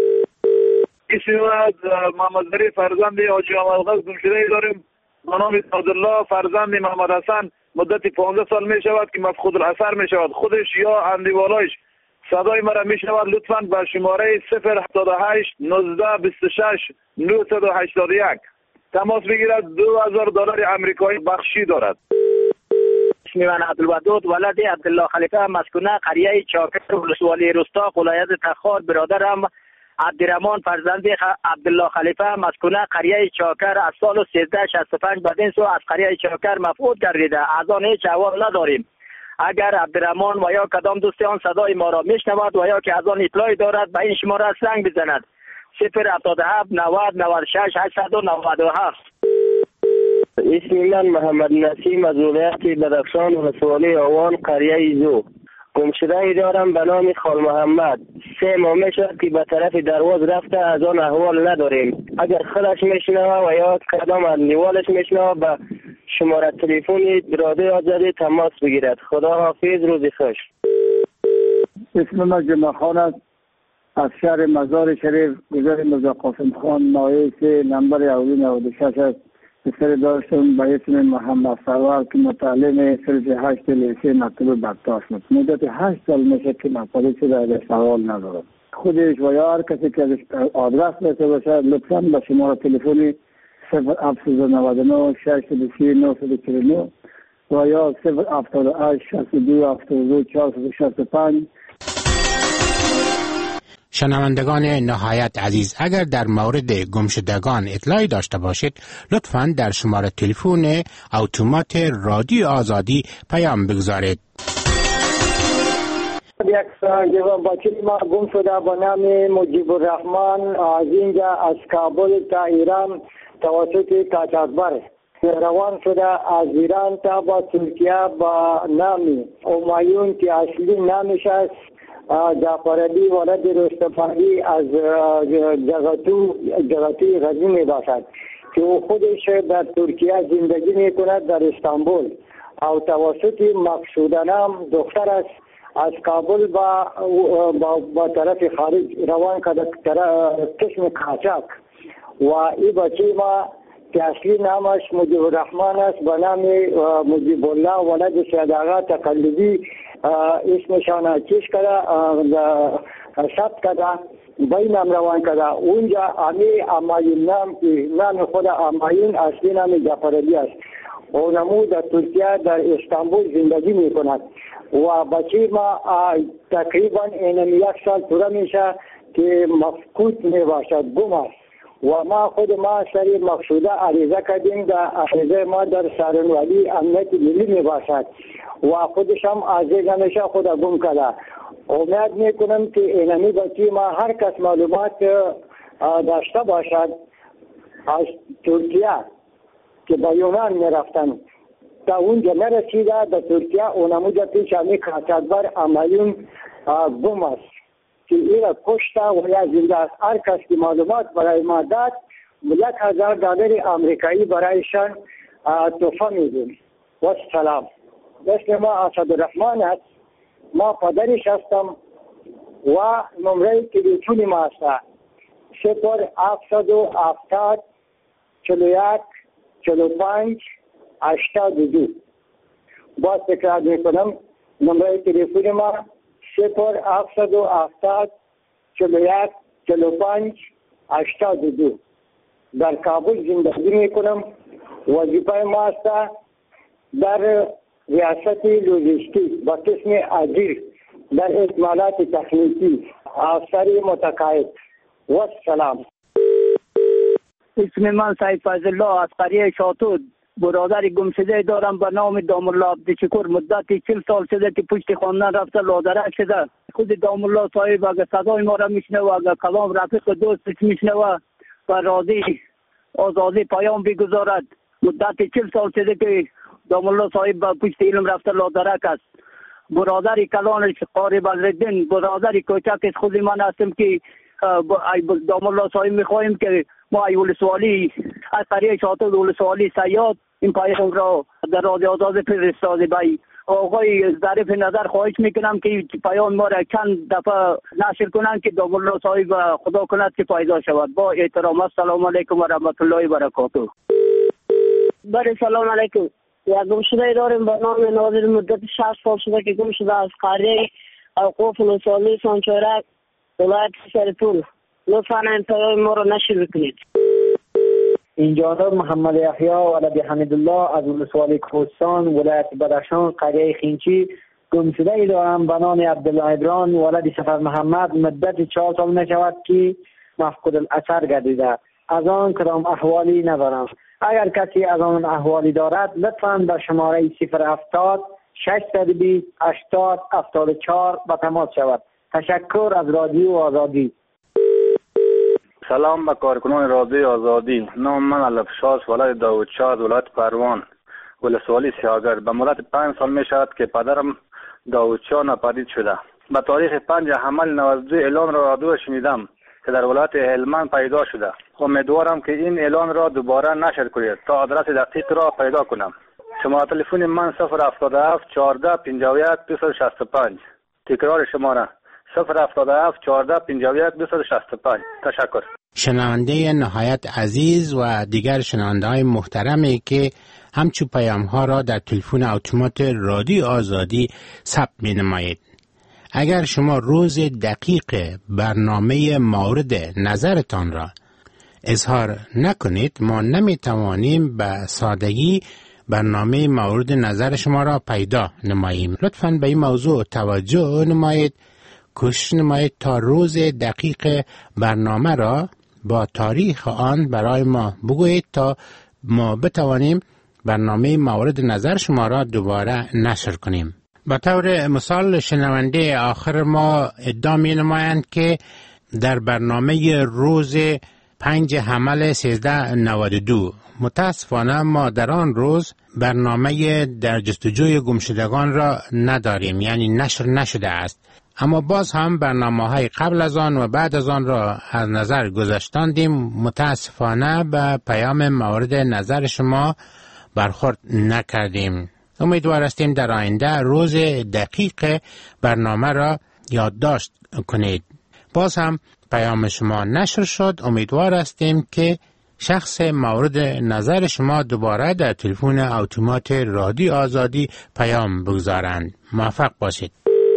اسم محمد ظریف فرزند حاجی احمد گمشده داریم به نام عبدالله فرزند محمد حسن. مدت 15 سال می شود که مفقود الاثر می شود. خودش یا اندیوالایش صدای مرا می شود. لطفاً به شماره 078 19 26 981 تماس بگیرد. $2000 آمریکایی بخشی دارد. اسم من عبدالودود ولد عبدالله خلیفه مسکونه قریه چاکر ولسوالی رستا ولایت تخار. برادرم عبدالرحمن فرزند عبدالله خلیفه مسکونه قریه چاکر از سال 1365 بدین سو از قریه چاکر مفقود گردیده. از آن هیچ احوال نداریم. اگر عبدالرحمن و یا کدام دوست آن صدای ما را میشنود و یا که از آن اطلاعی دارد به این شماره زنگ بزند. 077 90 96 897. اسم من محمد نسیم از ولایت بدخشان ولسوالی آوان قریه زو. گمشده دارم به نام خال محمد. 3 ماه میشد که به طرف درواز رفته از آن احوال نداریم. اگر خودش میشنوه و یا کدام از نیوالش میشنوه به شماره تلفنی رادیو آزادی تماس بگیرد. خدا حافظ، روزی خوش. اسم من جمعه خان است از شهر مزار شریف گذر مرزا قاسم خان نایب نمبر اولی 96 است. پسر داشتم به اسم محمد سرور که متعلم صرف 8 لیسه مکتب برداشت است. مدت 8 سال میشه که مطالب شده از سوال ندارم. خودش و یا هر کسی که ازش آدرس داشته باشه لطفاً به شماره تلفنی 0799 633 949 و یا 078 62 72 465. شنوندگان نهایت عزیز، اگر در مورد گمشدگان اطلاعی داشته باشید لطفاً در شماره تلفن اتومات رادیو آزادی پیام بگذارید. یک جوان بچه ما گم شده با نام مجیب الرحمن از اینجا از کابل تا ایران توسط قاچاقبر روان شده. از ایران تا با ترکیه با نام همایون که اصلی نامش است جعفرعلی ولد رستمفری از جغتوی غزنی می باشد که او خودش در ترکیه زندگی می کند در استانبول او توسط مقصوده نام دختر است از کابل با طرف خارج روان کرده قسم قاچاق و این بچه ما که اصلی نامش مجیب الرحمن است به نام مجیب الله ولد سید آقا تقلبی اسمشان چیز کرده ثبت کرده بینم روان کرده. اونجا همایون نام خود همایون اصلی نام جعفرعلی است. اونمو در ترکیه در استانبول زندگی می کند و بچه ما تقریبا 1 سال پوره میشه که مفقود می باشد، گم است و ما خود ما سری مقصوده عریضه کردیم. در عریضه ما در سارنوالی امنیت ملی می باشد و خودش هم عزیز نمیشه خود گم کرده. امید میکنم که اینمی بچه ما هر کس معلومات داشته باشد از ترکیه که با یونان میرفتن تا اونجا نرسیده در ترکیه اونمو در پیش همی قاچاقبر همایون گم است که این را کشته و یا زنده است. هر کس که معلومات برای ما داد $1,000 آمریکایی برایشان تحفه میدیم. و سلام. اسم ما اسدالرحمن است. ما پدرش هستم و نمره تلفن ما است 0770 41 45 82. باز تکرار میکنم نمره تلفن ما 0770 41 45 82. در کابل زندگی میکنم. وظیفه ما است در ریاست لوجستیک با قسم اجیر در اکمالات تکنیکی افسر متقاعد. و سلام. اسم من سید فضل الله از قریه شاتود برادر گمشده دارم به نام دامالله عبدالشکور. مدت 40 سال شده که پشت خواندن رفته لادرک شده. خود دامالله صاحب اگر صدای ما را میشنوه اگر کلام رفیق دوستش میشنوه و راضی آزادی پیام بگذارد. مدت 40 سال شده که دامالله صاحب با پشت علم رفته لادرک است. برادر کلان قاری بدرالدین، برادر کوچک خود من هستم که دام الله صاحب میخواهیم که ما ای ولسوالی از قریه شاطر ولسوالی سیاد این پیام را در رادیو آزاد فرستاده بای آقای ظریف نظر خواهش میکنم که پیام ما را چند دفعه نشر کنند که دام الله صاحب خدا کند که پیدا شود. با احترام السلام علیکم و رحمت الله و برکاته. بله سلام علیکم. یا گمشده داریم به نام ناظر مدت 6 سال شده که گم شده از قریه اوقاف ولسوالی سانچارک ولایت سرپول. لطفاً این پیام ما را نشر بکنید. این جانب محمد یحیی ولد حمیدالله از ولسوالی کوهستان ولایت بدخشان قریه خینچی گمشده ای دارم به نام عبدالله ابران ولد سفر محمد مدت 4 سال می شود که مفقود الاثر گردیده. از آن کدام احوالی ندارم. اگر کسی از آن احوالی دارد لطفاً به شماره 070 620 80 74 به تماس شود. تشکر از رادیو آزادی. سلام به کارکنان رادیو آزادی. نام من الفشاس ولد داود شاه از ولایت پروان ولسوالی سیاگر. به مدت 5 سال می شود که پدرم داود شاه ناپدید شده. به تاریخ 5 حمل 92 اعلان را رادیو شنیدم که در ولایت هلمند پیدا شده. امیدوارم که این اعلان را دوباره نشر کنید تا آدرس دقیق را پیدا کنم. شماره تلفن من 077 14 51 265. تکرار شماره 077 14 51 265. تشکر. شنونده نهایت عزیز و دیگر شنونده های محترمی که همچو پیام ها را در تلفن اتومات رادیو آزادی ثبت می نمایید. اگر شما روز دقیق برنامه مورد نظرتان را اظهار نکنید ما نمی توانیم به سادگی برنامه مورد نظر شما را پیدا نماییم. لطفاً به این موضوع توجه نمایید. کوشش نمایید تا روز دقیق برنامه را با تاریخ آن برای ما بگویید تا ما بتوانیم برنامه مورد نظر شما را دوباره نشر کنیم. به طور مثال شنونده آخر ما ادعا می نمایند که در برنامه روز 5 حمل 1392 متاسفانه ما در آن روز برنامه در جستجوی گمشدگان را نداریم، یعنی نشر نشده است. اما باز هم برنامه‌های قبل از آن و بعد از آن را از نظر گذاشتیم. متاسفانه به پیام مورد نظر شما برخورد نکردیم. امیدوار هستیم در آینده روز دقیق برنامه را یادداشت کنید. باز هم پیام شما نشر شد. امیدوار هستیم که شخص مورد نظر شما دوباره در تلفن اتومات رادیو آزادی پیام بگذارند. موفق باشید.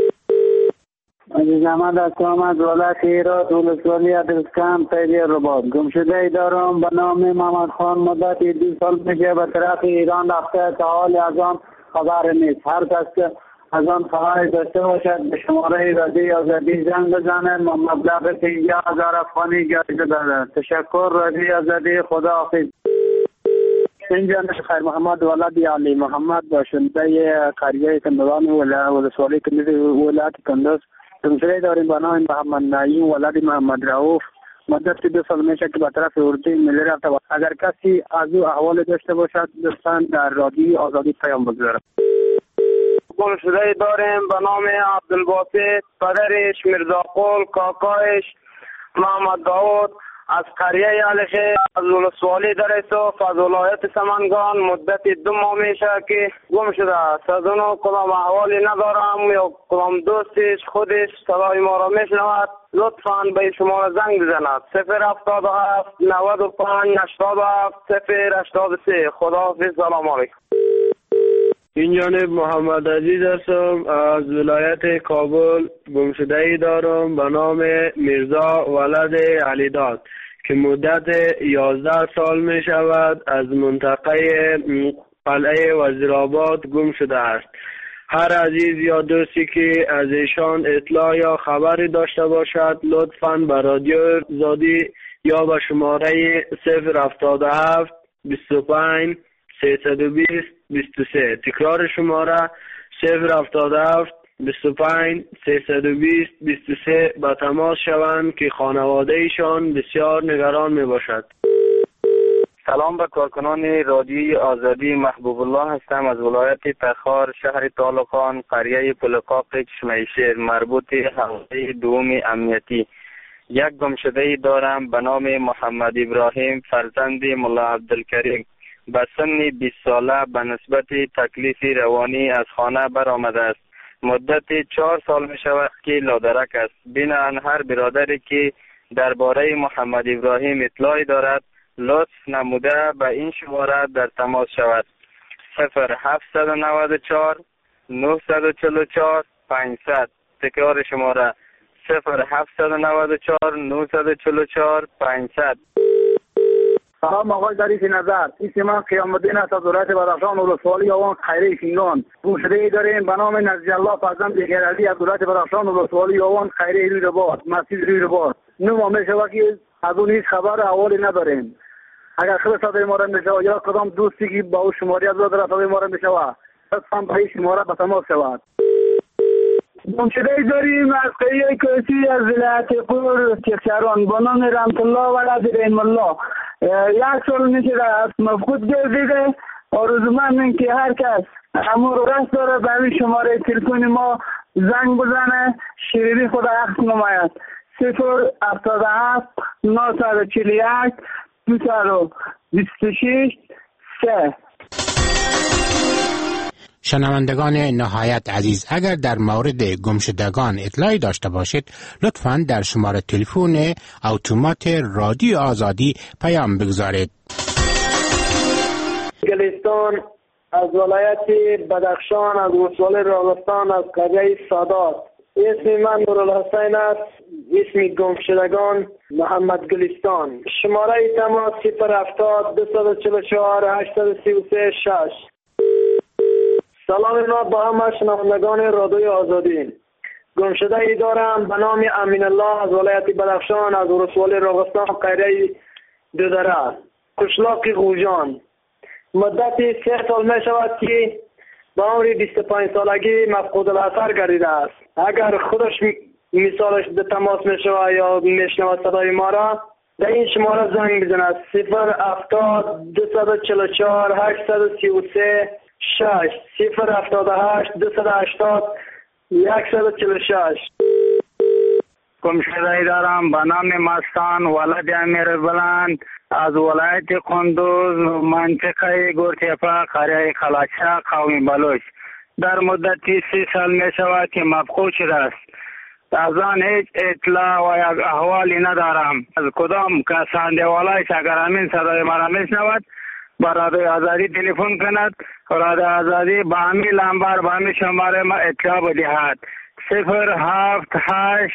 عزیز احمد هستم از ولایت هرات ولسوالی ادرسکان پیری رباط. گمشده ای دارم به نام محمد خان مدت 2 سال میشه به طرف ایران رفته تا حال از آن خبر نیست. هر کس که از آن خبری داشته باشد به شماره رادیو آزادی زنگ بزنه. مبلغ 50,000 افغانی جایزه دارد. تشکر رادیو آزادی. خدا حافظ. اینجا خیر محمد ولد علی محمد باشنده قریه کندوان ولسوالی ولایت کندوز. گمشده داریم به نام محمد نعیم ولد محمد رؤوف مدت 2 سال میشه که به طرف اردوی ملی رفته. اگر کسی از او احوال داشته باشد لطفاً در رادیو آزادی پیام بگذارد. گمشده داریم به نام عبدالباسط، پدرش میرزا قول، کاکایش محمد داود از قریه علیخه از ولسوالی در ایسوف از ولایت سمنگان مدت 2 ماه میشه که گم شده است. از اونو کدام احوالی ندارم یا کدام دوستش خودش صدای ما را میشنود لطفاً به شما زنگ بزند 077 95 87 083. خداحافظ. سلام علیکم. این جانب محمد عزیز هستم از ولایت کابل. گمشده‌ای دارم به نام میرزا ولد علیداد که مدت 11 سال می شود از منطقه قلعه وزیرآباد گم شده است. هر عزیز یا دوستی که از ایشان اطلاع یا خبری داشته باشد لطفاً به رادیو آزادی یا به شماره 077 25 320 23. تکرار شماره 077 25 320 23 به تماس شوند که خانواده ایشان بسیار نگران می باشد. سلام به کارکنان رادیوی آزادی. محبوب الله هستم از ولایت تخار، شهر طالقان، قریه پلقاق چشمه‌شیر، مربوط حوزه دوم امنیتی. یک گمشده دارم به نام محمد ابراهیم فرزند ملا عبدالکریم. به سن 20 ساله به نسبت تکلیف روانی از خانه برآمده است. مدت 4 سال می شود که لادرک است. بنابراین هر برادری که درباره محمد ابراهیم اطلاعی دارد لطف نموده به این شماره در تماس شود. 0794 944 500. تکرار شماره 0794 944 500. سلام آقای ظریف نظر، اسم من قیام الدین است از ولایت بدخشان، ولسوالی آوان خیره شینگان. گمشده ای داریم به نام نزی الله فرزند خیرعلی از ولایت بدخشان، ولسوالی آوان خیره روی رباط، مسجد روی رباط. 9 ماه می شود که از اون هیچ خبر احوالی نداریم. اگر خبر صدای ما را می شود یا کدام دوستی که با او شماره از داره صدای ما را می شود لطفاً به این شماره به تماس شود. گمشده ای داریم از قریه کوسی از ولایت قور چکچران به نام رحمت الله ولد رحم الله. 1 سال میشه از مفقود گردیده. آرزومندیم که هر کس امور رست داره به این شماره تلفن ما زنگ بزنه، شیرینی خود عکس نماید. 077 941 226 3. شنوندگان نهایت عزیز، اگر در مورد گمشدگان اطلاعی داشته باشید لطفاً در شماره تلفن اتومات رادیو آزادی پیام بگذارید. گلستان از ولایت بدخشان، از ولسوالی راغستان، از قریه سادات. اسم من نورالحسین است. اسم گمشدگان محمد گلستان. شماره تماس 070 244 833 6. سلام ما با همه شنوندگان رادیوی آزادی. گمشده ای دارم به نام امین الله از ولایت بدخشان، از ولسوالی راغستان، قریه دودره، قشلاق غوجان. مدت 3 سال می شود که با عمر 25 سالگی مفقود الاثر گردیده است. اگر خودش مثالش به تماس می شود یا می شنود صدای ما را، در این شماره زنگ بزند. 070 244 833 6. 078 280 146. گمشده ای دارم به نام مستان ولد امیر بلند از ولایت قندوز، منطقه گورتیپا، قریه خلاچه، قوم بلوچ. در مدت 30 سال می شود که مفقود شده است. از آن هیچ اطلاع و یک احوالی ندارم. از کدام کس اندیوالایش اگر همین صدای مرا میشنود با رادیوی آزادی تلفن کند، رادیوی آزادی با همین لمبر با همین شماره ما اطلاع بدهد. 078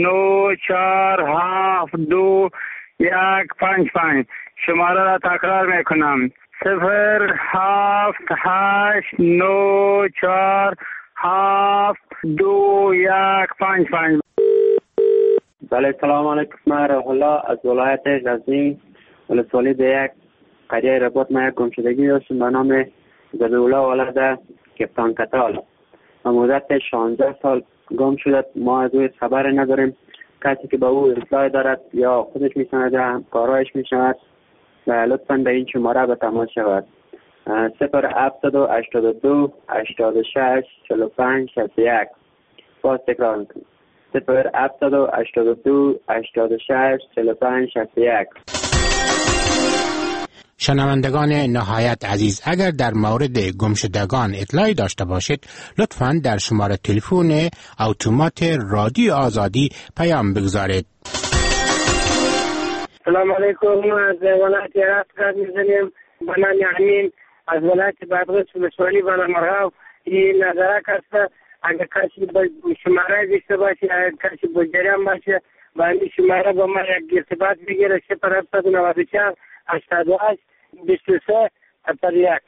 9472 155. شماره را تکرار میکنم. 078 9472 155. بله، سلام علیکم. من روح الله از ولایت غزنی، ولسوالی یک قریه رباط. من یک گمشدگی داشتم به نام زبیولا ولد کپتان کتال. مدت 16 سال گم شده. ما از او خبر نداریم. کسی که به او اطلاع دارد یا خودش میشنود یا همکارایش میشنود لطفاً به این شماره به تماس شود. 072 86 45 61. باز تکرار میکنم. 072 86 45 61. شنوندگان نهایت عزیز، اگر در مورد گمشدگان اطلاعی داشته باشید لطفاً در شماره تلفن اتومات رادیو آزادی پیام بگذارید. سلام علیکم. از ولایت عراق زنگ می‌زنیم. به نام امین از ولایت بادغیس، ولسوالی بنامرغاب. این نظرک است. اگر کسی به شماره داشته باشه، اگر کسی به جریان باشه، با این شماره با ما یک ارتباط بگیره. 094 88 23 71.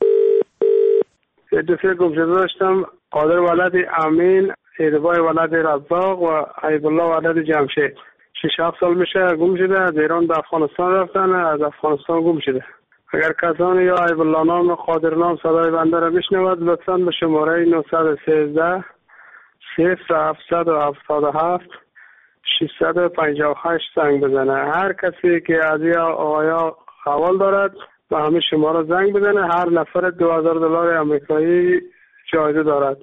دوسری گمشده داشتم. قادر ولد امین، ایدبای ولد رزاق و عیب الله ولد جمشید. 6-7 سال میشه گم شده. از ایران به افغانستان رفتن، از افغانستان گم شده. اگر کسانی یا عیب الله نام و قادر نام صدای بنده را بشنود لطفاً به شماره 913 0777 658 زنگ بزنه. هر کسی که از یا آیا حوال دارد و همه شما را زنگ بزنه. هر نفر $2000 آمریکایی جایزه دارد.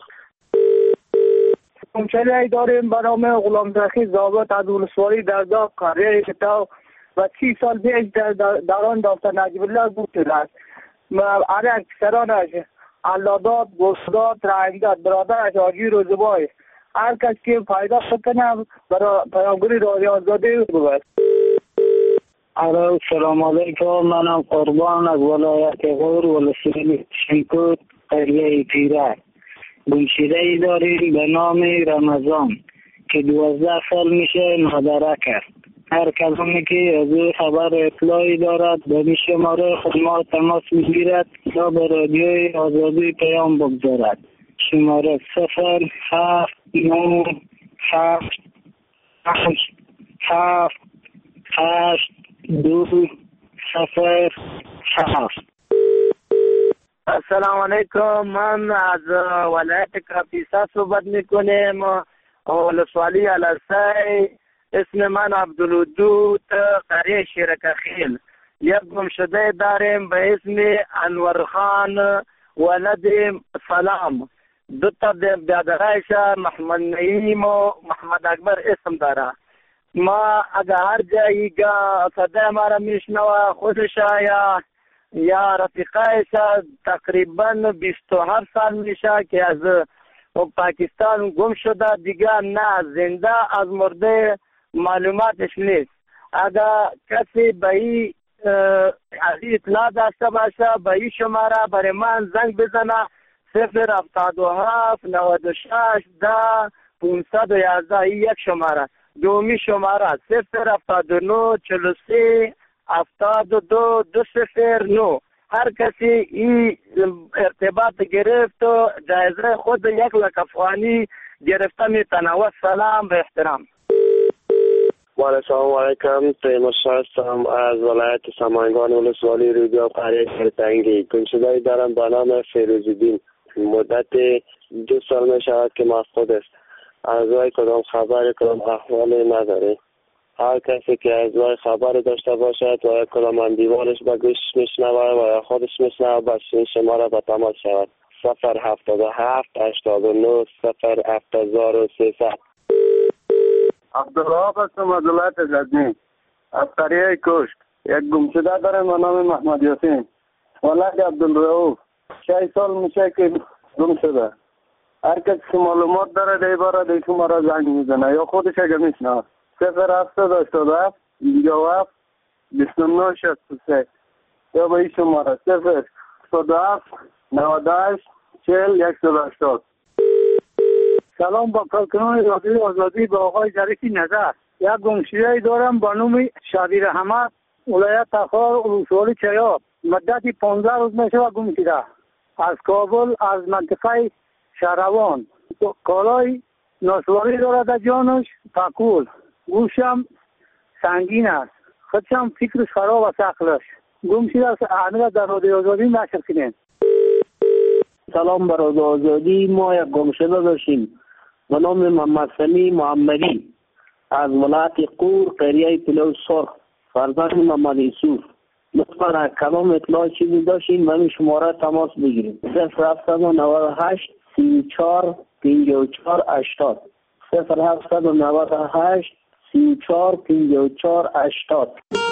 گمشده داریم به نام غلام زخی ضابط از ولسوالی درگاه قریه کتاب و 30 سال پیش در آن دکتر نجیب الله بوده است. اره اکثرانش علادات، گوشداد، رعیدات، برادرش آجی روزبای هر کس که فایده کنه برای پیامگری رادیو آزادی بود. سلام علیکم. منم قربان از ولایت غور ولسوالی شنکوت قریه پیره. گمشده ای داریم به نام رمضان که 12 سال میشه نادره کرد. هر کسی که از او خبر اطلاعی دارد به این شماره خود ما تماس میگیرد یا به رادیوی آزادی پیام بگذارد. شماره 079778207. السلام علیکم. من از ولایت کاپیسا صحبت میکنیم، ولسوالی علسای. اسم من عبدالودود قریه شیرکخیل. یک گمشده داریم به اسم انورخان ولد سلام. دو تا برادرایش محمد نعیم و محمد اکبر اسم داره. ما اگر هر جایی که صدای ما را میشنوه خودش یا رفیقایش تقریبا 27 سال میشه که از پاکستان گم شده، دیگه نه زنده از مرده معلوماتش نیست. اگر کسی به این اطلاع داشته باشه به این شماره برای من زنگ بزنه 077 96 10 511. یک شماره. دومی شماره 079 43 72 209. هر کسی این ارتباط گرفت و جایزه خود 1 لک افغانی گرفته میتونه. و سلام به احترام. سلام علیکم. تیمور هستم از ولایت سمنگان ولسوالی رودیا قریه خرتنگی. گمشده دارم به نام فیروزالدین. مدت 2 سال می شود که مفقود است. از وی کدام خبر کدام احوالی نداره. هر کسی که از وی خبر داشته باشد و کدام اندیوانش به گوش میشنوه و یا خودش میشنوه بس این شماره به تماس شود 077 89 07300. عبدالله هستم از ولایت غزنی از قریه کشت. یک گمشده دارم به نام محمد یاسین ولد عبدالرؤوف. 6 سال میشه که گم شده. هر کسی که معلومات داره در باره این شماره زنگ میزنه یا خودش اگه میشنوه 0787 27 2963 یا به این شماره 017 98 40 180. سلام با کارکنان رادیو آزادی به آقای ظریفی نظر. یک گمشده دارم با نام شادی رحمت ولایت تخار ولسوالی چیاب. مدتی 15 روز میشه و گم شده. از کابل از منطقه شهروان کالای ناسواری دارد جانش پاکول. گوشم سنگین است. خودشم فکرش خراب است عقلش. گم شده است. احمد در رادیو آزادی نشر کنین. سلام بر رادیو آزادی. ما یک گمشده داشتیم به نام محمد سمی محمدی از ولایت قور قریه پلو سرخ فرزند محمد یوسف. لطفا کلام اطلاع چیزی داشتیم و این شماره تماس بگیریم 0798 34 54 80 0798 34 54 80.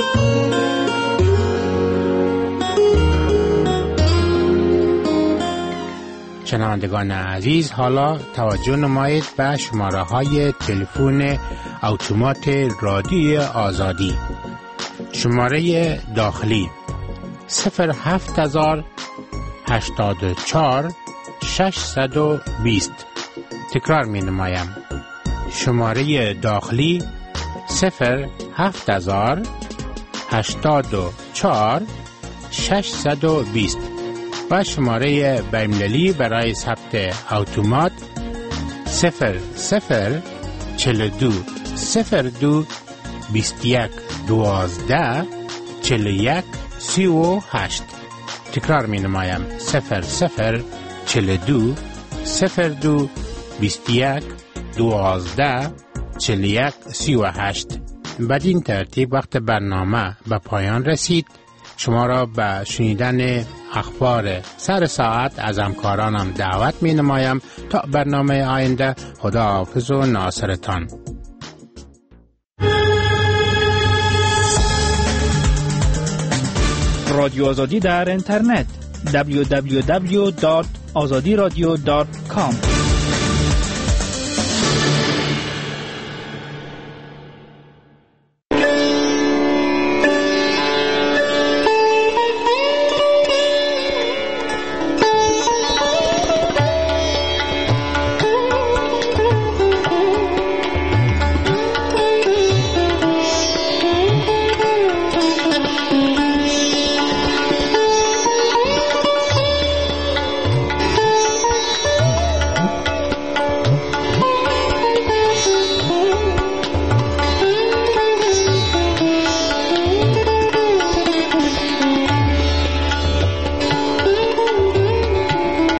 شنوندگان عزیز، حالا توجه نمایید به شماره های تلفن اتومات رادیو آزادی. شماره داخلی 07084 620. تکرار می نمایم. شماره داخلی 07084 620 و شماره بین‌المللی برای ثبت اتومات 0042 02 21 12 41 38. تکرار می نمایم 0042 02 21 12 41 38. بدین ترتیب وقت برنامه به پایان رسید. شما را به شنیدن اخبار سر ساعت از همکارانم دعوت می نمایم. تا برنامه آینده، خدا حافظ و ناصرتان. رادیو آزادی در اینترنت www.azadiradio.com